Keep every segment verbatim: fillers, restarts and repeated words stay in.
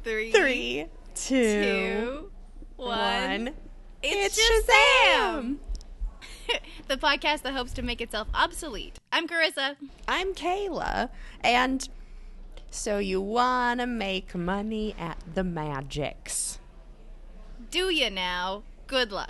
Three, Three, two, two, one. one. It's, It's Shazam! The podcast that hopes to make itself obsolete. I'm Carissa. I'm Kayla. And so you want to make money at the Magics. Do you now? Good luck.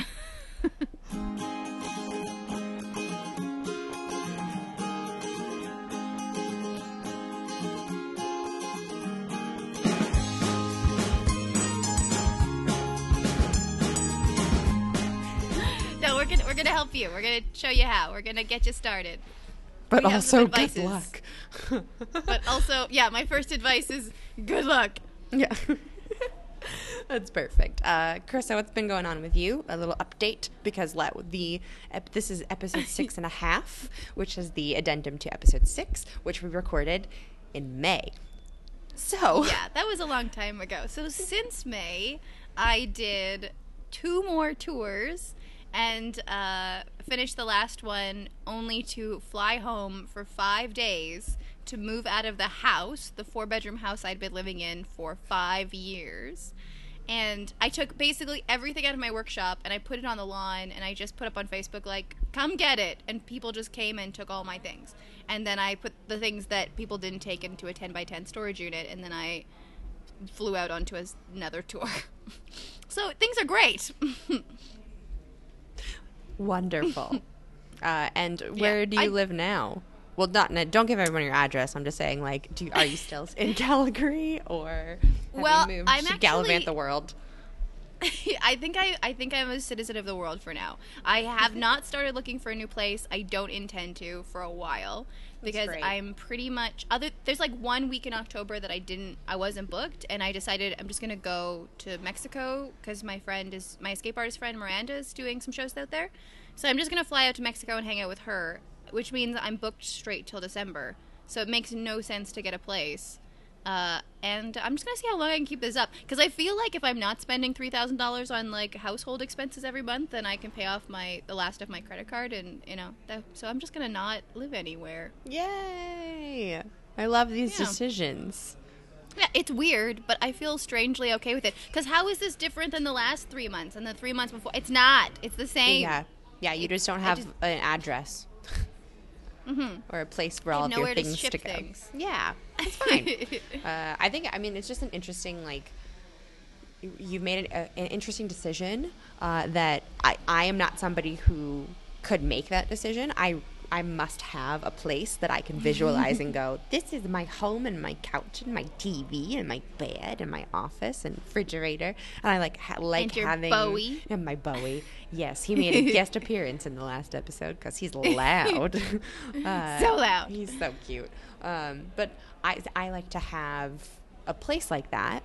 No, we're gonna we're gonna help you. We're gonna show you how. We're gonna get you started. But We have some also, good advices. luck. But also, yeah, my first advice is good luck. Yeah. That's perfect. Uh, Carissa, what's been going on with you? A little update, because let the ep- this is episode six and a half, which is the addendum to episode six, which we recorded in May. So Yeah, that was a long time ago. So since May, I did two more tours and uh, finished the last one only to fly home for five days to move out of the house, the four-bedroom house I'd been living in for five years. And I took basically everything out of my workshop and I put it on the lawn and I just put up on Facebook, like, come get it. And people just came and took all my things. And then I put the things that people didn't take into a ten by ten storage unit, and then I flew out onto a, another tour. So things are great. wonderful. uh, and where Yeah, do you I- live now? Well, not don't give everyone your address. I'm just saying, like, do are you still in Calgary, or have Well, you moved I'm to gallivant actually- the world? I think I, I think I'm a citizen of the world for now. I have not started looking for a new place. I don't intend to for a while because great. I'm pretty much other. There's like one week in October that I didn't, I wasn't booked, and I decided I'm just gonna go to Mexico because my friend is my escape artist friend Miranda is doing some shows out there. So I'm just gonna fly out to Mexico and hang out with her, which means I'm booked straight till December. So it makes no sense to get a place. Uh, and I'm just gonna see how long I can keep this up, because I feel like if I'm not spending three thousand dollars on like household expenses every month, then I can pay off my the last of my credit card, and you know that. So I'm just gonna not live anywhere. Yay! I love these Yeah. decisions. Yeah, it's weird, but I feel strangely okay with it. Because how is this different than the last three months and the three months before? It's not. It's the same. Yeah, yeah. You just don't have just- an address Mm-hmm. or a place for I all have of your nowhere to things ship to go. things. Yeah, it's fine. uh, I think. I mean, it's just an interesting like. you- You've made an, a, an interesting decision uh, that I, I am not somebody who could make that decision. I I must have a place that I can visualize and go, this is my home and my couch and my T V and my bed and my office and refrigerator. And I like ha- like And your having Bowie. and my Bowie. Yes, he made a guest appearance in the last episode because he's loud. uh, So loud. He's so cute. Um, but I I like to have a place like that,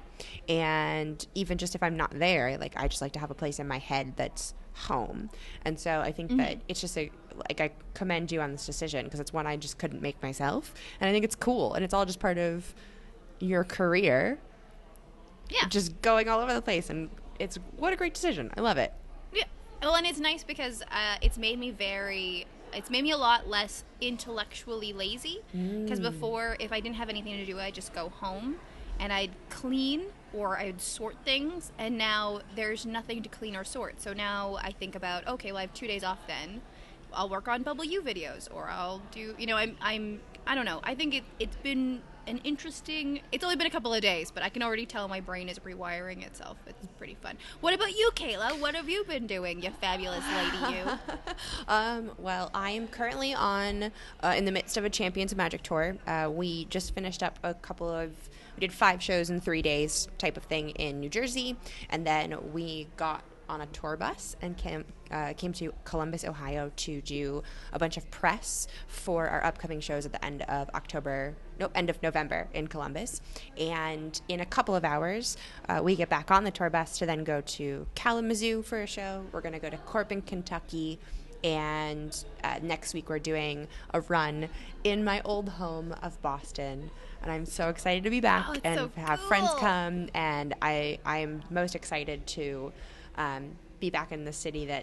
and even just if I'm not there, like I just like to have a place in my head that's home. And so I think that it's just a like I commend you on this decision because it's one I just couldn't make myself, and I think it's cool, and it's all just part of your career, Yeah. just going all over the place, and it's what a great decision. I love it. Yeah. Well, and it's nice because uh, it's made me very. It's made me a lot less intellectually lazy. Because before, if I didn't have anything to do, I'd just go home and I'd clean or I'd sort things. And now there's nothing to clean or sort. So now I think about, okay, well, I have two days off then. I'll work on Bubble U videos, or I'll do, you know, I'm, I'm, I don't know. I think it, it's been an interesting, it's only been a couple of days, but I can already tell my brain is rewiring itself. It's pretty fun. What about you, Kayla? What have you been doing, you fabulous lady, you? um, well, I am currently on uh, in the midst of a Champions of Magic tour. Uh, we just finished up a couple of we did five shows in three days type of thing in New Jersey, and then we got on a tour bus and came uh, came to Columbus, Ohio to do a bunch of press for our upcoming shows at the end of October, no, end of November in Columbus. And in a couple of hours, uh, we get back on the tour bus to then go to Kalamazoo for a show. We're going to go to Corbin, Kentucky. And uh, next week we're doing a run in my old home of Boston. And I'm so excited to be back Oh, it's and so have friends cool. come. And I, I am most excited to um, be back in the city that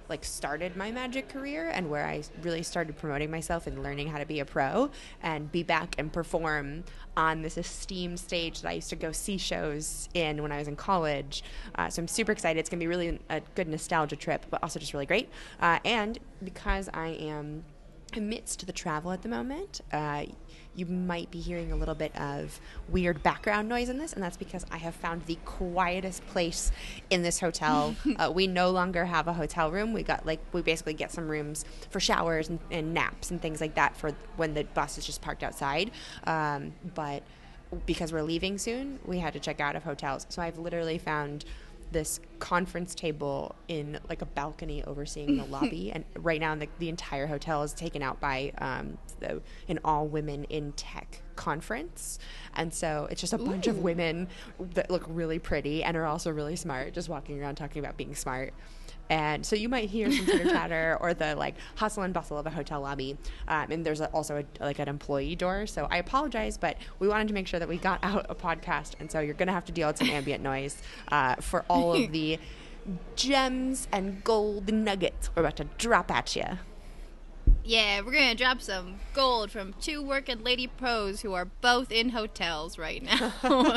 like started my magic career and where I really started promoting myself and learning how to be a pro and be back and perform on this esteemed stage that I used to go see shows in when I was in college. Uh, so I'm super excited. It's going to be really a good nostalgia trip, but also just really great. Uh, and because I am amidst the travel at the moment, uh, you might be hearing a little bit of weird background noise in this, and that's because I have found the quietest place in this hotel. uh, we no longer have a hotel room. We got like we basically get some rooms for showers and, and naps and things like that for when the bus is just parked outside. Um, but because we're leaving soon, we had to check out of hotels. So I've literally found this conference table in like a balcony overseeing the lobby, and right now the, the entire hotel is taken out by um, the, an all women in tech conference, and so it's just a Ooh. bunch of women that look really pretty and are also really smart, just walking around talking about being smart. And so you might hear some chitter chatter or the like hustle and bustle of a hotel lobby. Um, and there's a, also a, like an employee door. So I apologize, but we wanted to make sure that we got out a podcast. And so you're going to have to deal with some ambient noise uh, for all of the gems and gold nuggets we're about to drop at you. Yeah, we're going to drop some gold from two working lady pros who are both in hotels right now.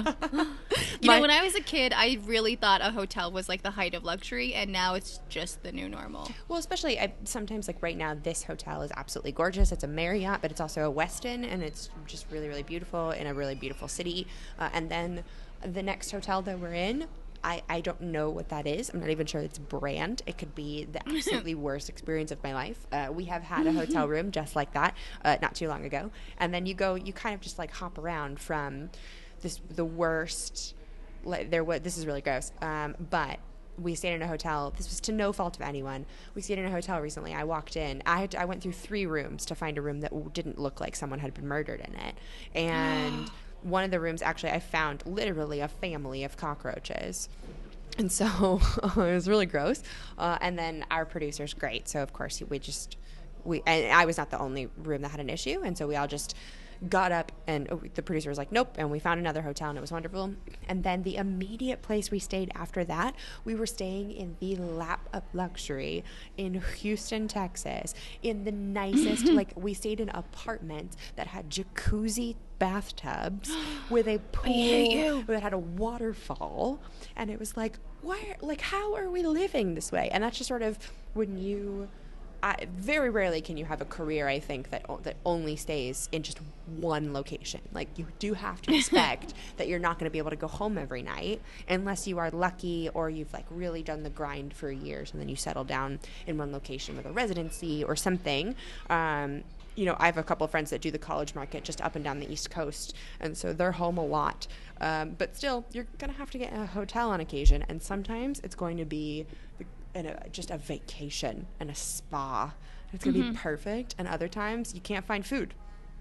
you My, know, when I was a kid, I really thought a hotel was like the height of luxury, and now it's just the new normal. Well, especially I, sometimes like right now, this hotel is absolutely gorgeous. It's a Marriott, but it's also a Westin, and it's just really, really beautiful in a really beautiful city. Uh, and then the next hotel that we're in, I, I don't know what that is. I'm not even sure it's brand. It could be the absolutely worst experience of my life. Uh, we have had a hotel room just like that uh, not too long ago. And then you go, you kind of just like hop around from this the worst. Like, there was this is really gross. Um, but we stayed in a hotel. This was to no fault of anyone. We stayed in a hotel recently. I walked in. I had to, I went through three rooms to find a room that didn't look like someone had been murdered in it. And one of the rooms, actually, I found literally a family of cockroaches. And so it was really gross. Uh, and then our producer's great. So, of course, we just, we and I was not the only room that had an issue. And so we all just got up, and oh, the producer was like, nope. And we found another hotel, and it was wonderful. And then the immediate place we stayed after that, we were staying in the lap of luxury in Houston, Texas, in the nicest, like, we stayed in an apartment that had jacuzzi bathtubs with a pool that had a waterfall, and it was like, why, like, how are we living this way? And that's just sort of when you I, very rarely can you have a career, I think, that o- that only stays in just one location. Like, you do have to expect that you're not going to be able to go home every night unless you are lucky or you've, like, really done the grind for years and then you settle down in one location with a residency or something. Um, you know, I have a couple of friends that do the college market just up and down the East Coast, and so they're home a lot. Um, but still, you're going to have to get a hotel on occasion, and sometimes it's going to be the and a, just a vacation and a spa. It's going to mm-hmm. be perfect. And other times you can't find food.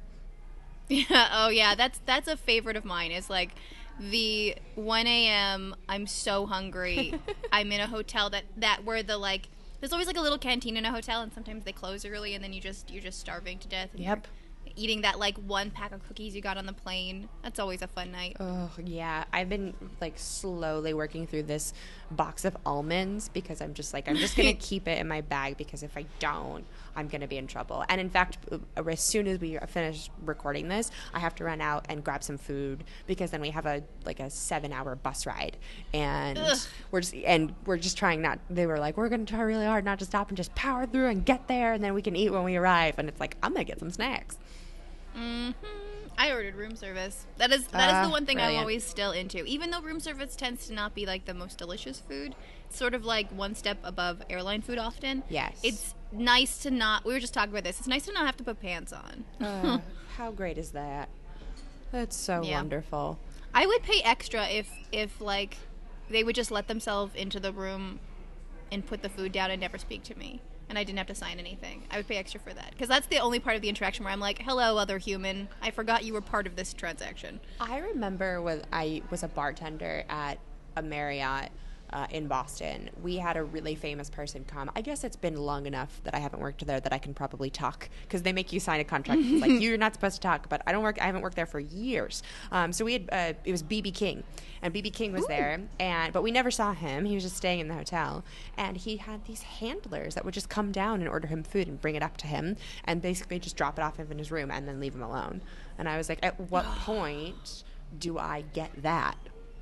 Yeah. Oh, yeah. That's that's a favorite of mine. Is like the one a.m. I'm so hungry. I'm in a hotel that that where the like there's always like a little canteen in a hotel, and sometimes they close early, and then you just you're just starving to death. And yep. Eating that like one pack of cookies you got on the plane. That's always a fun night. Oh, yeah. I've been like slowly working through this box of almonds because I'm just like, I'm just going to keep it in my bag because if I don't, I'm going to be in trouble. And in fact, as soon as we finish recording this, I have to run out and grab some food because then we have a like a seven hour bus ride. And Ugh. we're just and we're just trying not, they were like, we're going to try really hard not to stop and just power through and get there and then we can eat when we arrive. And it's like, I'm going to get some snacks. Mm-hmm. I ordered room service. That is that uh, is the one thing brilliant. I'm always still into. Even though room service tends to not be like the most delicious food, it's sort of like one step above airline food often. Yes. It's nice to not, we were just talking about this, it's nice to not have to put pants on. uh, how great is that? That's so yeah. wonderful. I would pay extra if, if like, they would just let themselves into the room and put the food down and never speak to me. And I didn't have to sign anything. I would pay extra for that. Because that's the only part of the interaction where I'm like, hello, other human. I forgot you were part of this transaction. I remember when I was a bartender at a Marriott uh, in Boston, we had a really famous person come. I guess it's been long enough that I haven't worked there that I can probably talk, because they make you sign a contract. It's like, you're not supposed to talk, but I don't work. I haven't worked there for years. Um, so we had uh, it was B B King, and B B King was Ooh. there, and but we never saw him. He was just staying in the hotel, and he had these handlers that would just come down and order him food and bring it up to him, and basically just drop it off in his room and then leave him alone. And I was like, at what point do I get that?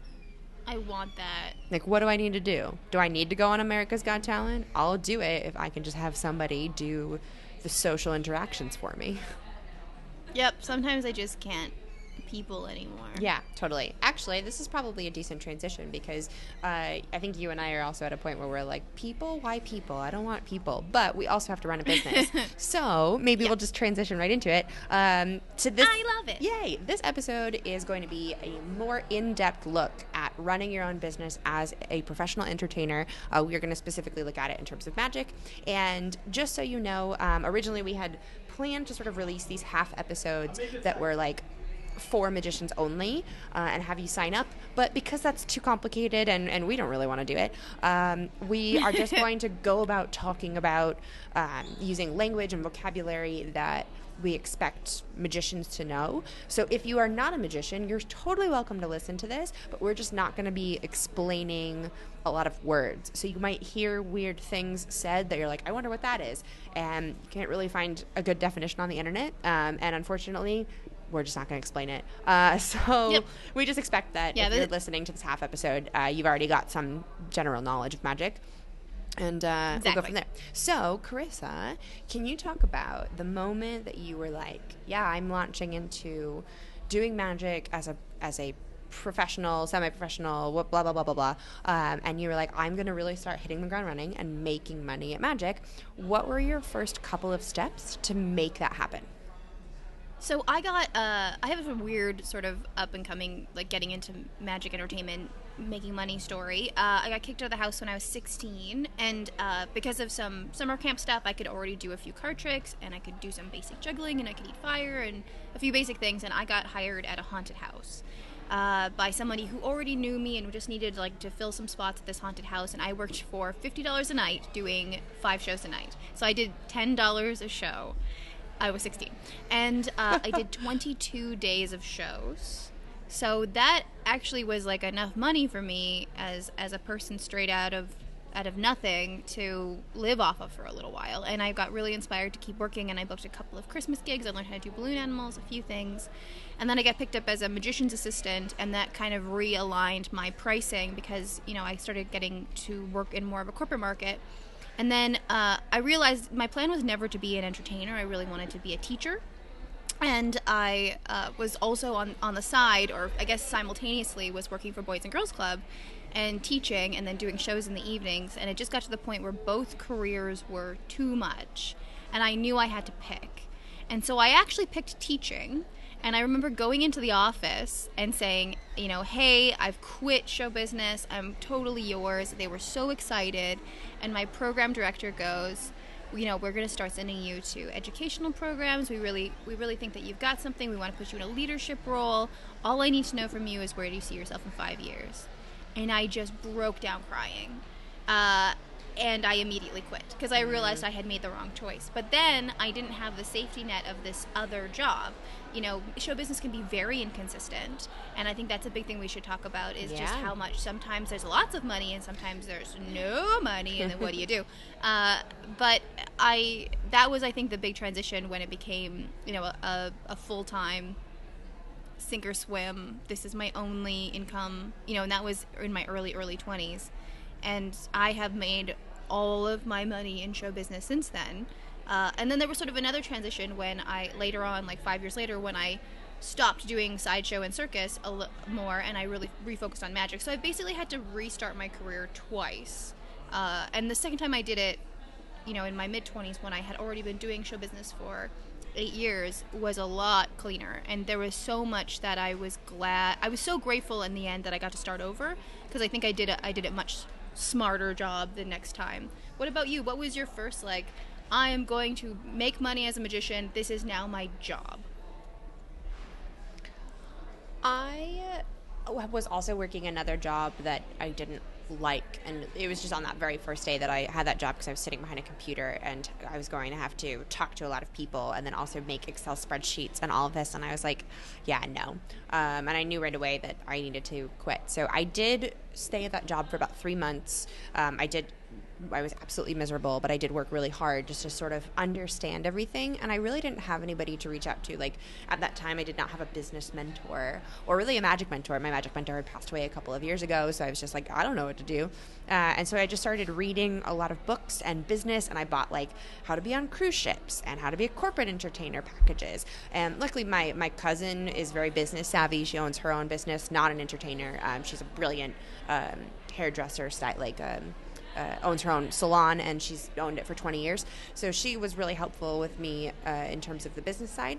I want that. Like, what do I need to do? Do I need to go on America's Got Talent? I'll do it if I can just have somebody do the social interactions for me. Yep, sometimes I just can't people anymore. Yeah, totally. Actually, this is probably a decent transition, because uh, I think you and I are also at a point where we're like, people? Why people? I don't want people. But we also have to run a business. So maybe Yeah. we'll just transition right into it. Um, to this, I love it. Yay! This episode is going to be a more in-depth look at running your own business as a professional entertainer. Uh, we are going to specifically look at it in terms of magic. And just so you know, um, originally we had planned to sort of release these half episodes that were like for magicians only, uh, and have you sign up, but because that's too complicated and, and we don't really want to do it, um, we are just going to go about talking about um, using language and vocabulary that we expect magicians to know. So if you are not a magician, you're totally welcome to listen to this, but we're just not going to be explaining a lot of words. So you might hear weird things said that you're like, I wonder what that is, and you can't really find a good definition on the internet, um, and unfortunately we're just not going to explain it. Uh, so Yep. we just expect that Yeah, if the- you're listening to this half episode, uh, you've already got some general knowledge of magic. And uh, we'll go Exactly. from there. So, Carissa, can you talk about the moment that you were like, yeah, I'm launching into doing magic as a as a professional, semi-professional, wha- blah, blah, blah, blah, blah. Um, and you were like, I'm going to really start hitting the ground running and making money at magic. What were your first couple of steps to make that happen? So I got, uh, I have a weird sort of up and coming, like getting into magic entertainment, making money story. Uh, I got kicked out of the house when I was sixteen, and uh, because of some summer camp stuff, I could already do a few card tricks, and I could do some basic juggling, and I could eat fire, and a few basic things, and I got hired at a haunted house. Uh, by somebody who already knew me and just needed like to fill some spots at this haunted house, and I worked for fifty dollars a night doing five shows a night. So I did ten dollars a show. I was sixteen, and uh, I did twenty-two days of shows. So that actually was like enough money for me as as a person straight out of out of nothing to live off of for a little while. And I got really inspired to keep working, and I booked a couple of Christmas gigs. I learned how to do balloon animals, a few things. And then I got picked up as a magician's assistant, and that kind of realigned my pricing because, you know, I started getting to work in more of a corporate market. And then uh, I realized my plan was never to be an entertainer. I really wanted to be a teacher. And I uh, was also on, on the side, or I guess simultaneously, was working for Boys and Girls Club and teaching and then doing shows in the evenings. And it just got to the point where both careers were too much. And I knew I had to pick. And so I actually picked teaching. And I remember going into the office and saying, you know, hey, I've quit show business. I'm totally yours. They were so excited. And my program director goes, you know, we're going to start sending you to educational programs. We really we really think that you've got something. We want to put you in a leadership role. All I need to know from you is where do you see yourself in five years? And I just broke down crying. Uh, and I immediately quit because I realized I had made the wrong choice. But then I didn't have the safety net of this other job. You know, show business can be very inconsistent, and I think that's a big thing we should talk about is just Yeah. how much sometimes there's lots of money and sometimes there's no money, and then what do you do? Uh, but I that was, I think, the big transition when it became, you know, a, a full-time sink or swim. This is my only income, you know, and that was in my early, early twenties. And I have made all of my money in show business since then. Uh, and then there was sort of another transition when I, later on, like five years later, when I stopped doing sideshow and circus a li- more, and I really refocused on magic. So I basically had to restart my career twice. Uh, and the second time I did it, you know, in my mid-twenties, when I had already been doing show business for eight years, was a lot cleaner. And there was so much that I was glad, I was so grateful in the end that I got to start over, because I think I did a, I did a much smarter job the next time. What about you? What was your first, like, I am going to make money as a magician, this is now my job? I was also working another job that I didn't like, and it was just on that very first day that I had that job because I was sitting behind a computer and I was going to have to talk to a lot of people and then also make Excel spreadsheets and all of this, and I was like, yeah, no. Um, and I knew right away that I needed to quit. So I did stay at that job for about three months. Um, I did I was absolutely miserable, but I did work really hard just to sort of understand everything. And I really didn't have anybody to reach out to. Like, at that time, I did not have a business mentor or really a magic mentor. My magic mentor had passed away a couple of years ago, so I was just like, I don't know what to do. Uh, and so I just started reading a lot of books and business, and I bought, like, how to be on cruise ships and how to be a corporate entertainer packages. And luckily, my, my cousin is very business savvy. She owns her own business, not an entertainer. Um, she's a brilliant um, hairdresser, style, like, um, Uh, owns her own salon, and she's owned it for twenty years. So she was really helpful with me uh, in terms of the business side.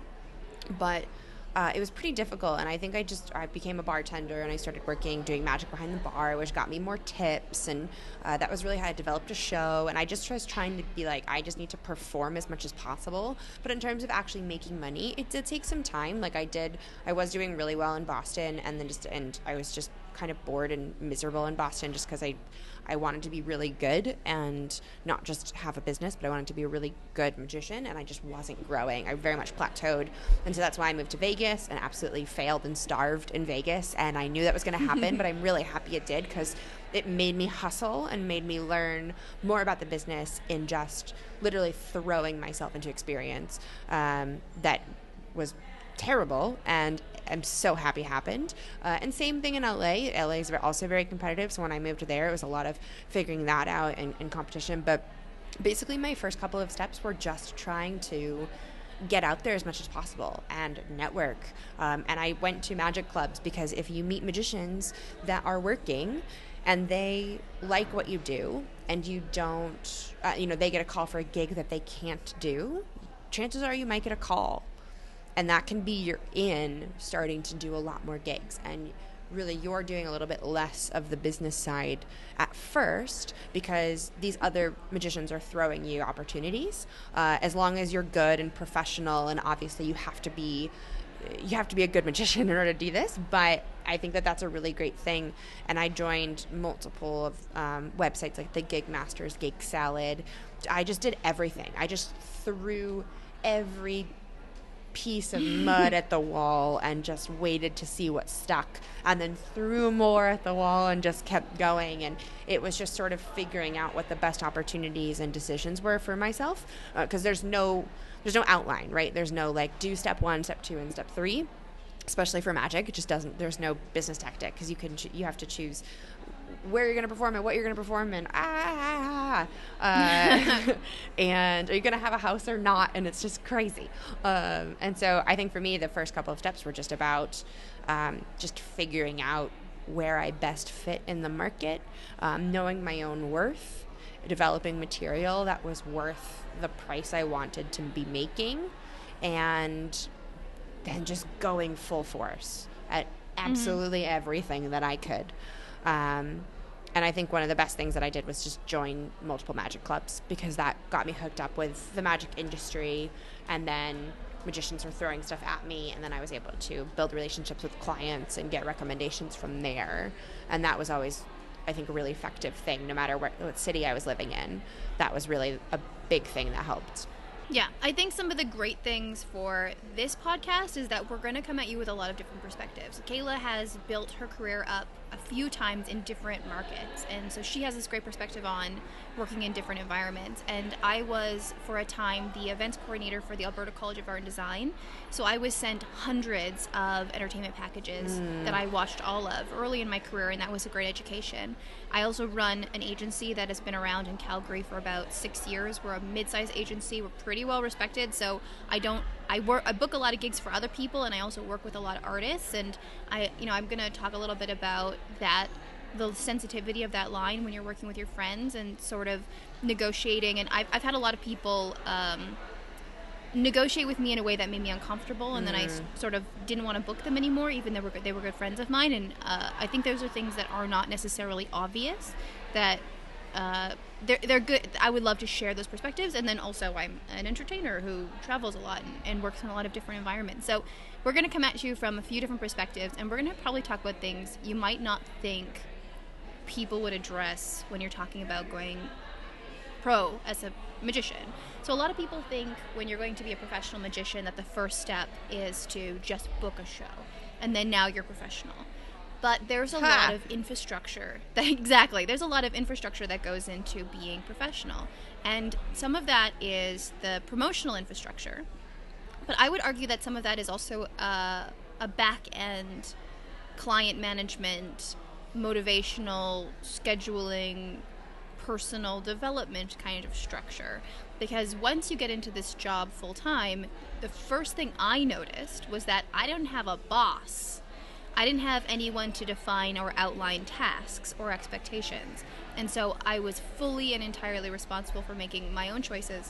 But uh, it was pretty difficult, and I think I just I became a bartender, and I started working doing magic behind the bar, which got me more tips, and uh, that was really how I developed a show. And I just was trying to be like, I just need to perform as much as possible. But in terms of actually making money, it did take some time. Like I did, I was doing really well in Boston, and then just and I was just kind of bored and miserable in Boston just because I I wanted to be really good and not just have a business, but I wanted to be a really good magician, and I just wasn't growing. I very much plateaued, and so that's why I moved to Vegas and absolutely failed and starved in Vegas, and I knew that was going to happen, but I'm really happy it did because it made me hustle and made me learn more about the business in just literally throwing myself into experience um, that was terrible, and I'm so happy happened. Uh, and same thing in L A. L A is also very competitive, so when I moved there, it was a lot of figuring that out and, and competition. But basically, my first couple of steps were just trying to get out there as much as possible and network. Um, and I went to magic clubs because if you meet magicians that are working and they like what you do and you don't, uh, you know, they get a call for a gig that they can't do, chances are you might get a call. And that can be your in starting to do a lot more gigs. And really you're doing a little bit less of the business side at first because these other magicians are throwing you opportunities. Uh, as long as you're good and professional, and obviously you have to be you have to be a good magician in order to do this, but I think that that's a really great thing. And I joined multiple of um, websites like the Gig Masters, Gig Salad. I just did everything. I just threw every piece of mud at the wall and just waited to see what stuck, and then threw more at the wall and just kept going. And it was just sort of figuring out what the best opportunities and decisions were for myself, because uh, there's no there's no outline, right? There's no like do step one, step two, and step three, especially for magic. It just doesn't, there's no business tactic, because you can you have to choose where you're going to perform and what you're going to perform, and ah, uh, and are you going to have a house or not? And it's just crazy. Um, and so I think for me, the first couple of steps were just about um, just figuring out where I best fit in the market, um, knowing my own worth, developing material that was worth the price I wanted to be making, and then just going full force at absolutely mm-hmm. everything that I could. Um, and I think one of the best things that I did was just join multiple magic clubs, because that got me hooked up with the magic industry, and then magicians were throwing stuff at me, and then I was able to build relationships with clients and get recommendations from there. And that was always, I think, a really effective thing, no matter what, what city I was living in. That was really a big thing that helped. Yeah, I think some of the great things for this podcast is that we're going to come at you with a lot of different perspectives. Kayla has built her career up a few times in different markets, and so she has this great perspective on working in different environments. And I was, for a time, the events coordinator for the Alberta College of Art and Design, so I was sent hundreds of entertainment packages mm. that I watched all of early in my career, and that was a great education. I also run an agency that has been around in Calgary for about six years. We're a mid-sized agency. We're pretty well respected, so I don't I work I book a lot of gigs for other people, and I also work with a lot of artists. And I you know I'm going to talk a little bit about that, the sensitivity of that line when you're working with your friends and sort of negotiating. And I've I've had a lot of people um, negotiate with me in a way that made me uncomfortable, and mm. then I s- sort of didn't want to book them anymore, even though they were good, they were good friends of mine. And uh, I think those are things that are not necessarily obvious, that uh, they're they're good. I would love to share those perspectives, and then also I'm an entertainer who travels a lot and, and works in a lot of different environments. So we're going to come at you from a few different perspectives, and we're going to probably talk about things you might not think people would address when you're talking about going pro as a magician. So a lot of people think when you're going to be a professional magician that the first step is to just book a show, and then now you're professional. But there's a Ha. lot of infrastructure. That, exactly. There's a lot of infrastructure that goes into being professional. And some of that is the promotional infrastructure. But I would argue that some of that is also uh, a back-end client management, motivational, scheduling, personal development kind of structure. Because once you get into this job full-time, the first thing I noticed was that I didn't have a boss. I didn't have anyone to define or outline tasks or expectations. And so I was fully and entirely responsible for making my own choices,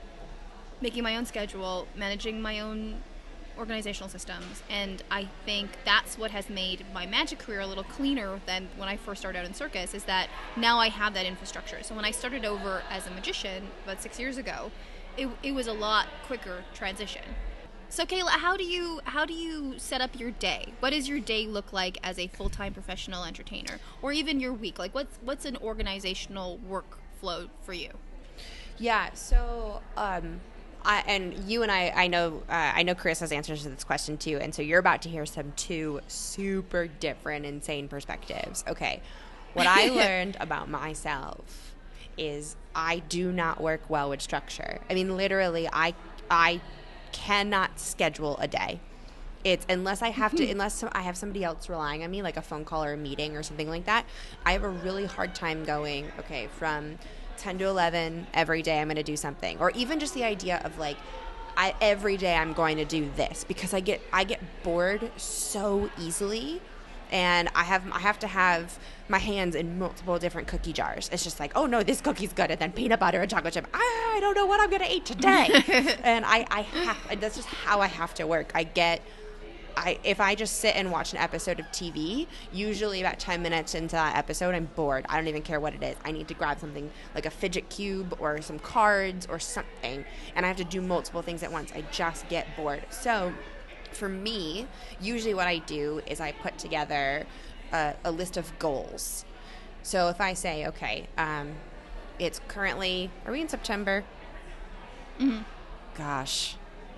making my own schedule, managing my own organizational systems. And I think that's what has made my magic career a little cleaner than when I first started out in circus, is that now I have that infrastructure. So when I started over as a magician about six years ago, it, it was a lot quicker transition. So Kayla, how do you how do you set up your day? What does your day look like as a full-time professional entertainer, or even your week? Like, what's what's an organizational workflow for you? Yeah. So, um, I, and you and I, I know, uh, I know Carissa's answers to this question too, and so you're about to hear some two super different, insane perspectives. Okay, what I learned about myself is I do not work well with structure. I mean, literally, I I. cannot schedule a day. It's unless I have to, unless I have somebody else relying on me, like a phone call or a meeting or something like that. I have a really hard time going, okay, from ten to eleven every day I'm going to do something, or even just the idea of like, I every day I'm going to do this, because I get I get bored so easily. And I have I have to have my hands in multiple different cookie jars. It's just like, oh no, this cookie's good, and then peanut butter and chocolate chip. I don't know what I'm gonna eat today. And I, I have that's just how I have to work. I get I if I just sit and watch an episode of T V, usually about ten minutes into that episode, I'm bored. I don't even care what it is. I need to grab something like a fidget cube or some cards or something, and I have to do multiple things at once. I just get bored. So for me, usually what I do is I put together a, a list of goals. So if I say, okay, um, it's currently, are we in September? Mm-hmm. Gosh.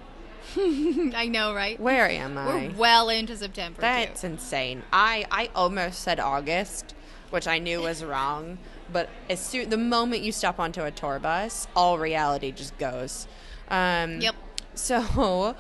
I know, right? Where am I? We're well into September, That's too. insane. I, I almost said August, which I knew was wrong. But as soon, the moment you step onto a tour bus, all reality just goes. Um, Yep. So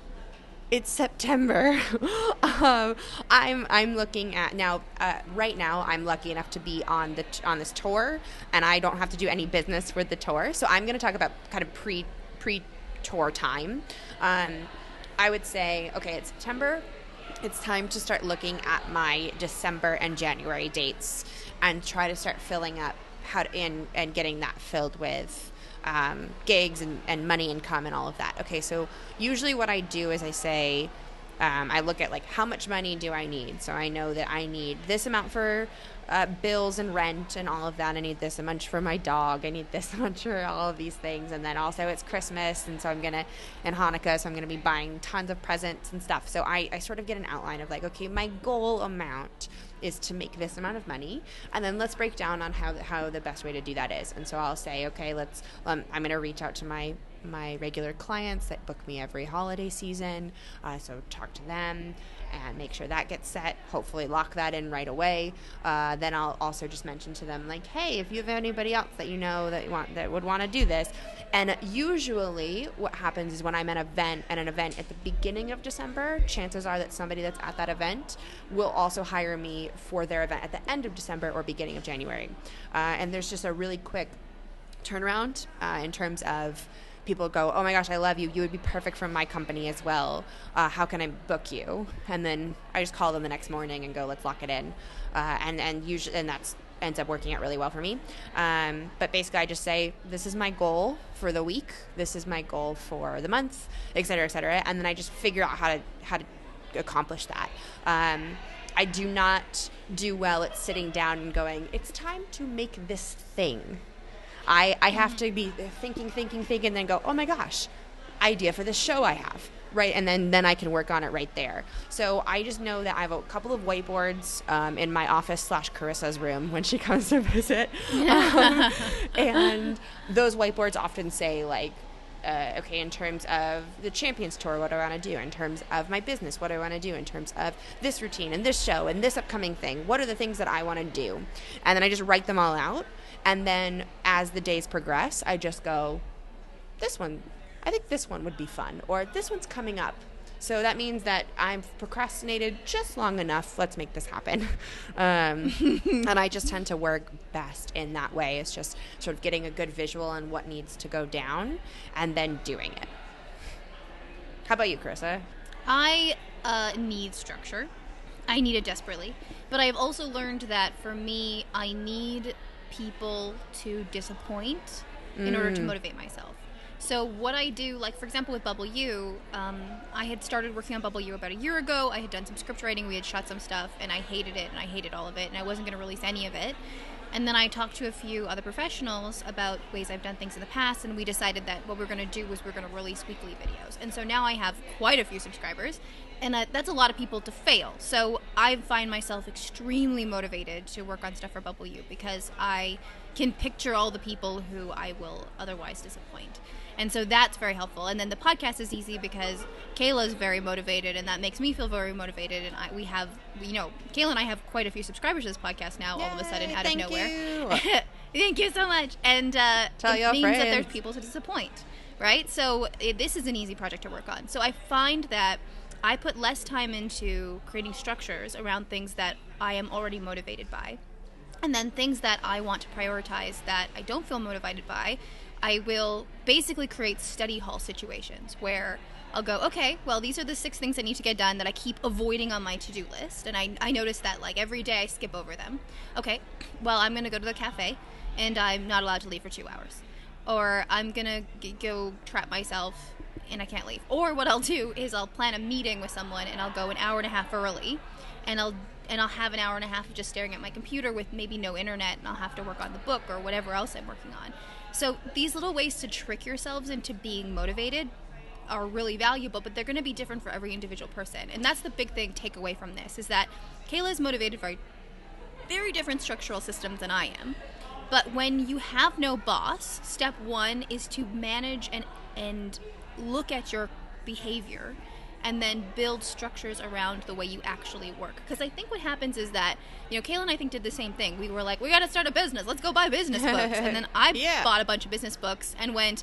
it's September. um, I'm I'm looking at now. Uh, right now, I'm lucky enough to be on the t- on this tour, and I don't have to do any business with the tour. So I'm going to talk about kind of pre pre tour time. Um, I would say, okay, it's September. It's time to start looking at my December and January dates and try to start filling up how to, and and getting that filled with Um, gigs and, and money income and all of that. Okay, so usually what I do is I say, um, I look at like how much money do I need? So I know that I need this amount for uh, bills and rent and all of that. I need this much for my dog. I need this much for all of these things. And then also it's Christmas, and so I'm going to, and Hanukkah, so I'm going to be buying tons of presents and stuff. So I, I sort of get an outline of like, okay, my goal amount is to make this amount of money, and then let's break down on how how the best way to do that is. And so I'll say, okay, let's um, I'm going to reach out to my my regular clients that book me every holiday season, uh, so talk to them and make sure that gets set, hopefully lock that in right away. Uh, then I'll also just mention to them like, hey, if you have anybody else that you know that you want that would want to do this. And usually what happens is when I'm at an event at an event at the beginning of December, chances are that somebody that's at that event will also hire me for their event at the end of December or beginning of January. Uh, and there's just a really quick turnaround uh, in terms of people go, oh my gosh, I love you. You would be perfect for my company as well. Uh, how can I book you? And then I just call them the next morning and go, let's lock it in. Uh, and and usually, and that's ends up working out really well for me. Um, but basically, I just say, this is my goal for the week. This is my goal for the month, et cetera, et cetera. And then I just figure out how to how to accomplish that. Um, I do not do well at sitting down and going, it's time to make this thing. I, I have to be thinking, thinking, thinking, and then go, oh my gosh, idea for this show I have, right? And then, then I can work on it right there. So I just know that I have a couple of whiteboards um, in my office slash Carissa's room when she comes to visit. um, and those whiteboards often say, like, uh, okay, in terms of the Champions Tour, what do I want to do? In terms of my business, what do I want to do? In terms of this routine and this show and this upcoming thing, what are the things that I want to do? And then I just write them all out. And then as the days progress, I just go, this one, I think this one would be fun, or this one's coming up. So that means that I've procrastinated just long enough. Let's make this happen. Um, and I just tend to work best in that way. It's just sort of getting a good visual on what needs to go down and then doing it. How about you, Carissa? I uh, need structure. I need it desperately. But I've also learned that for me, I need people to disappoint in mm. order to motivate myself. So what I do, like, for example, with Bubble U, um, I had started working on Bubble U about a year ago. I had done some script writing. We had shot some stuff, and I hated it, and I hated all of it, and I wasn't going to release any of it. And then I talked to a few other professionals about ways I've done things in the past, and we decided that what we're going to do was we're going to release weekly videos. And so now I have quite a few subscribers, and uh, that's a lot of people to fail. So I find myself extremely motivated to work on stuff for Bubble U because I can picture all the people who I will otherwise disappoint. And so that's very helpful. And then the podcast is easy because Kayla's very motivated, and that makes me feel very motivated. And I, we have, you know, Kayla and I have quite a few subscribers to this podcast now, Yay, all of a sudden, out of nowhere. You. Thank you so much. And uh, Tell it your means friends. that there's people to disappoint, right? So it, this is an easy project to work on. So I find that I put less time into creating structures around things that I am already motivated by. And then things that I want to prioritize that I don't feel motivated by, I will basically create study hall situations where I'll go, okay, well, these are the six things I need to get done that I keep avoiding on my to-do list. And I, I notice that, like, every day I skip over them. Okay, well, I'm going to go to the cafe, and I'm not allowed to leave for two hours. Or I'm going to g- go trap myself, and I can't leave. Or what I'll do is I'll plan a meeting with someone, and I'll go an hour and a half early, and I'll and I'll have an hour and a half of just staring at my computer with maybe no internet, and I'll have to work on the book or whatever else I'm working on. So these little ways to trick yourselves into being motivated are really valuable, but they're going to be different for every individual person. And that's the big thing takeaway from this, is that Kayla is motivated by very different structural systems than I am. But when you have no boss, step one is to manage and and look at your behavior and then build structures around the way you actually work. Because I think what happens is that, you know, Kayla and I think did the same thing. We were like, we got to start a business. Let's go buy business books. And then I yeah. bought a bunch of business books and went,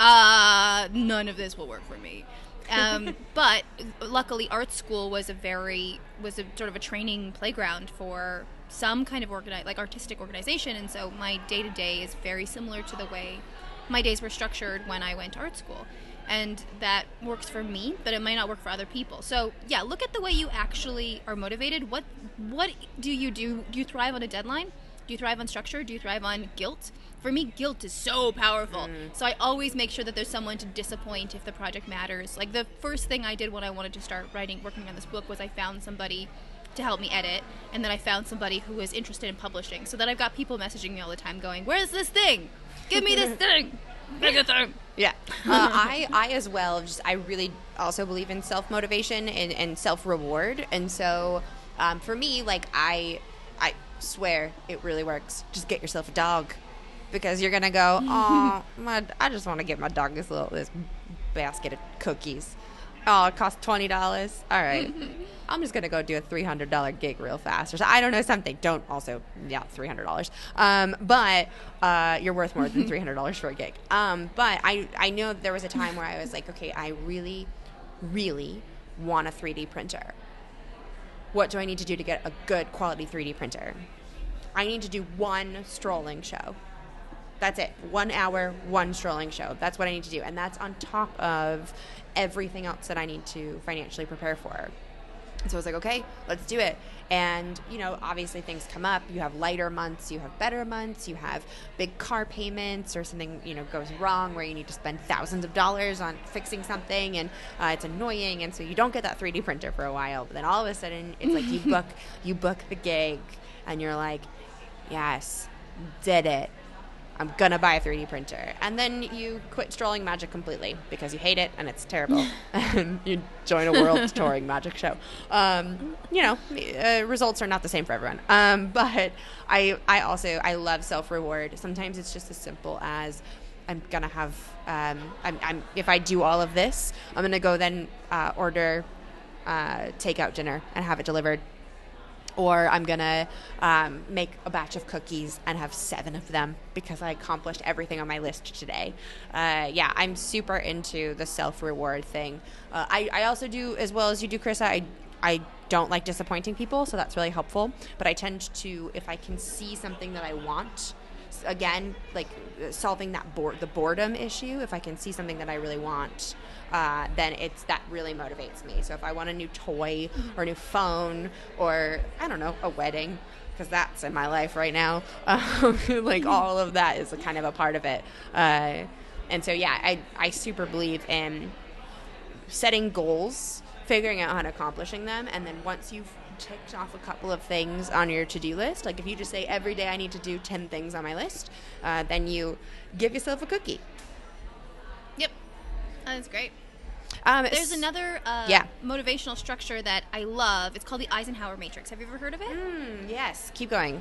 uh, none of this will work for me. Um, but luckily art school was a very, was a sort of a training playground for some kind of organi- like artistic organization. And so my day-to-day is very similar to the way my days were structured when I went to art school. And that works for me, but it might not work for other people. So, yeah, look at the way you actually are motivated. What what do you do? Do you thrive on a deadline? Do you thrive on structure? Do you thrive on guilt? For me, guilt is so powerful. Mm. So I always make sure that there's someone to disappoint if the project matters. Like, the first thing I did when I wanted to start writing, working on this book, was I found somebody to help me edit, and then I found somebody who was interested in publishing. So that I've got people messaging me all the time going, where's this thing? Give me this thing! Make a thing! Yeah. Uh, I, I as well, just I really also believe in self-motivation and, and self-reward. And so um, for me, like, I I swear it really works. Just get yourself a dog. Because you're going to go, oh, my, I just want to get my dog this little this basket of cookies. Oh, it costs twenty dollars. All right. I'm just going to go do a three hundred dollars gig real fast. Or so, I don't know, something. Don't also, yeah, three hundred dollars. Um, but uh, you're worth more than three hundred dollars for a gig. Um, but I, I know there was a time where I was like, okay, I really, really want a three D printer. What do I need to do to get a good quality three D printer? I need to do one strolling show. That's it. One hour, one strolling show. That's what I need to do. And that's on top of everything else that I need to financially prepare for. And so I was like, okay, let's do it. And, you know, obviously things come up. You have lighter months, you have better months, you have big car payments or something, you know, goes wrong where you need to spend thousands of dollars on fixing something and uh, it's annoying. And so you don't get that three D printer for a while. But then all of a sudden it's like you book, you book the gig and you're like, yes, did it. I'm going to buy a three D printer. And then you quit strolling magic completely because you hate it and it's terrible. And you join a world touring magic show. Um, you know, uh, results are not the same for everyone. Um, but I, I also, I love self-reward. Sometimes it's just as simple as I'm going to have, um, I'm, I'm, if I do all of this, I'm going to go then uh, order uh, takeout dinner and have it delivered. Or I'm going to um, make a batch of cookies and have seven of them because I accomplished everything on my list today. Uh, yeah, I'm super into the self-reward thing. Uh, I, I also do, as well as you do, Carissa, I, I don't like disappointing people, so that's really helpful. But I tend to, if I can see something that I want, again, like solving that board, the boredom issue, if I can see something that I really want, uh, then it's that really motivates me. So if I want a new toy or a new phone or, I don't know, a wedding, because that's in my life right now, um, like all of that is a kind of a part of it. Uh, and so, yeah, I, I super believe in setting goals, figuring out how to accomplishing them, and then once you've ticked off a couple of things on your to-do list, like if you just say every day I need to do ten things on my list, uh, then you give yourself a cookie. Yep, that's great. Um, There's another uh, yeah. motivational structure that I love. It's called the Eisenhower Matrix. Have you ever heard of it? Mm, yes. Keep going.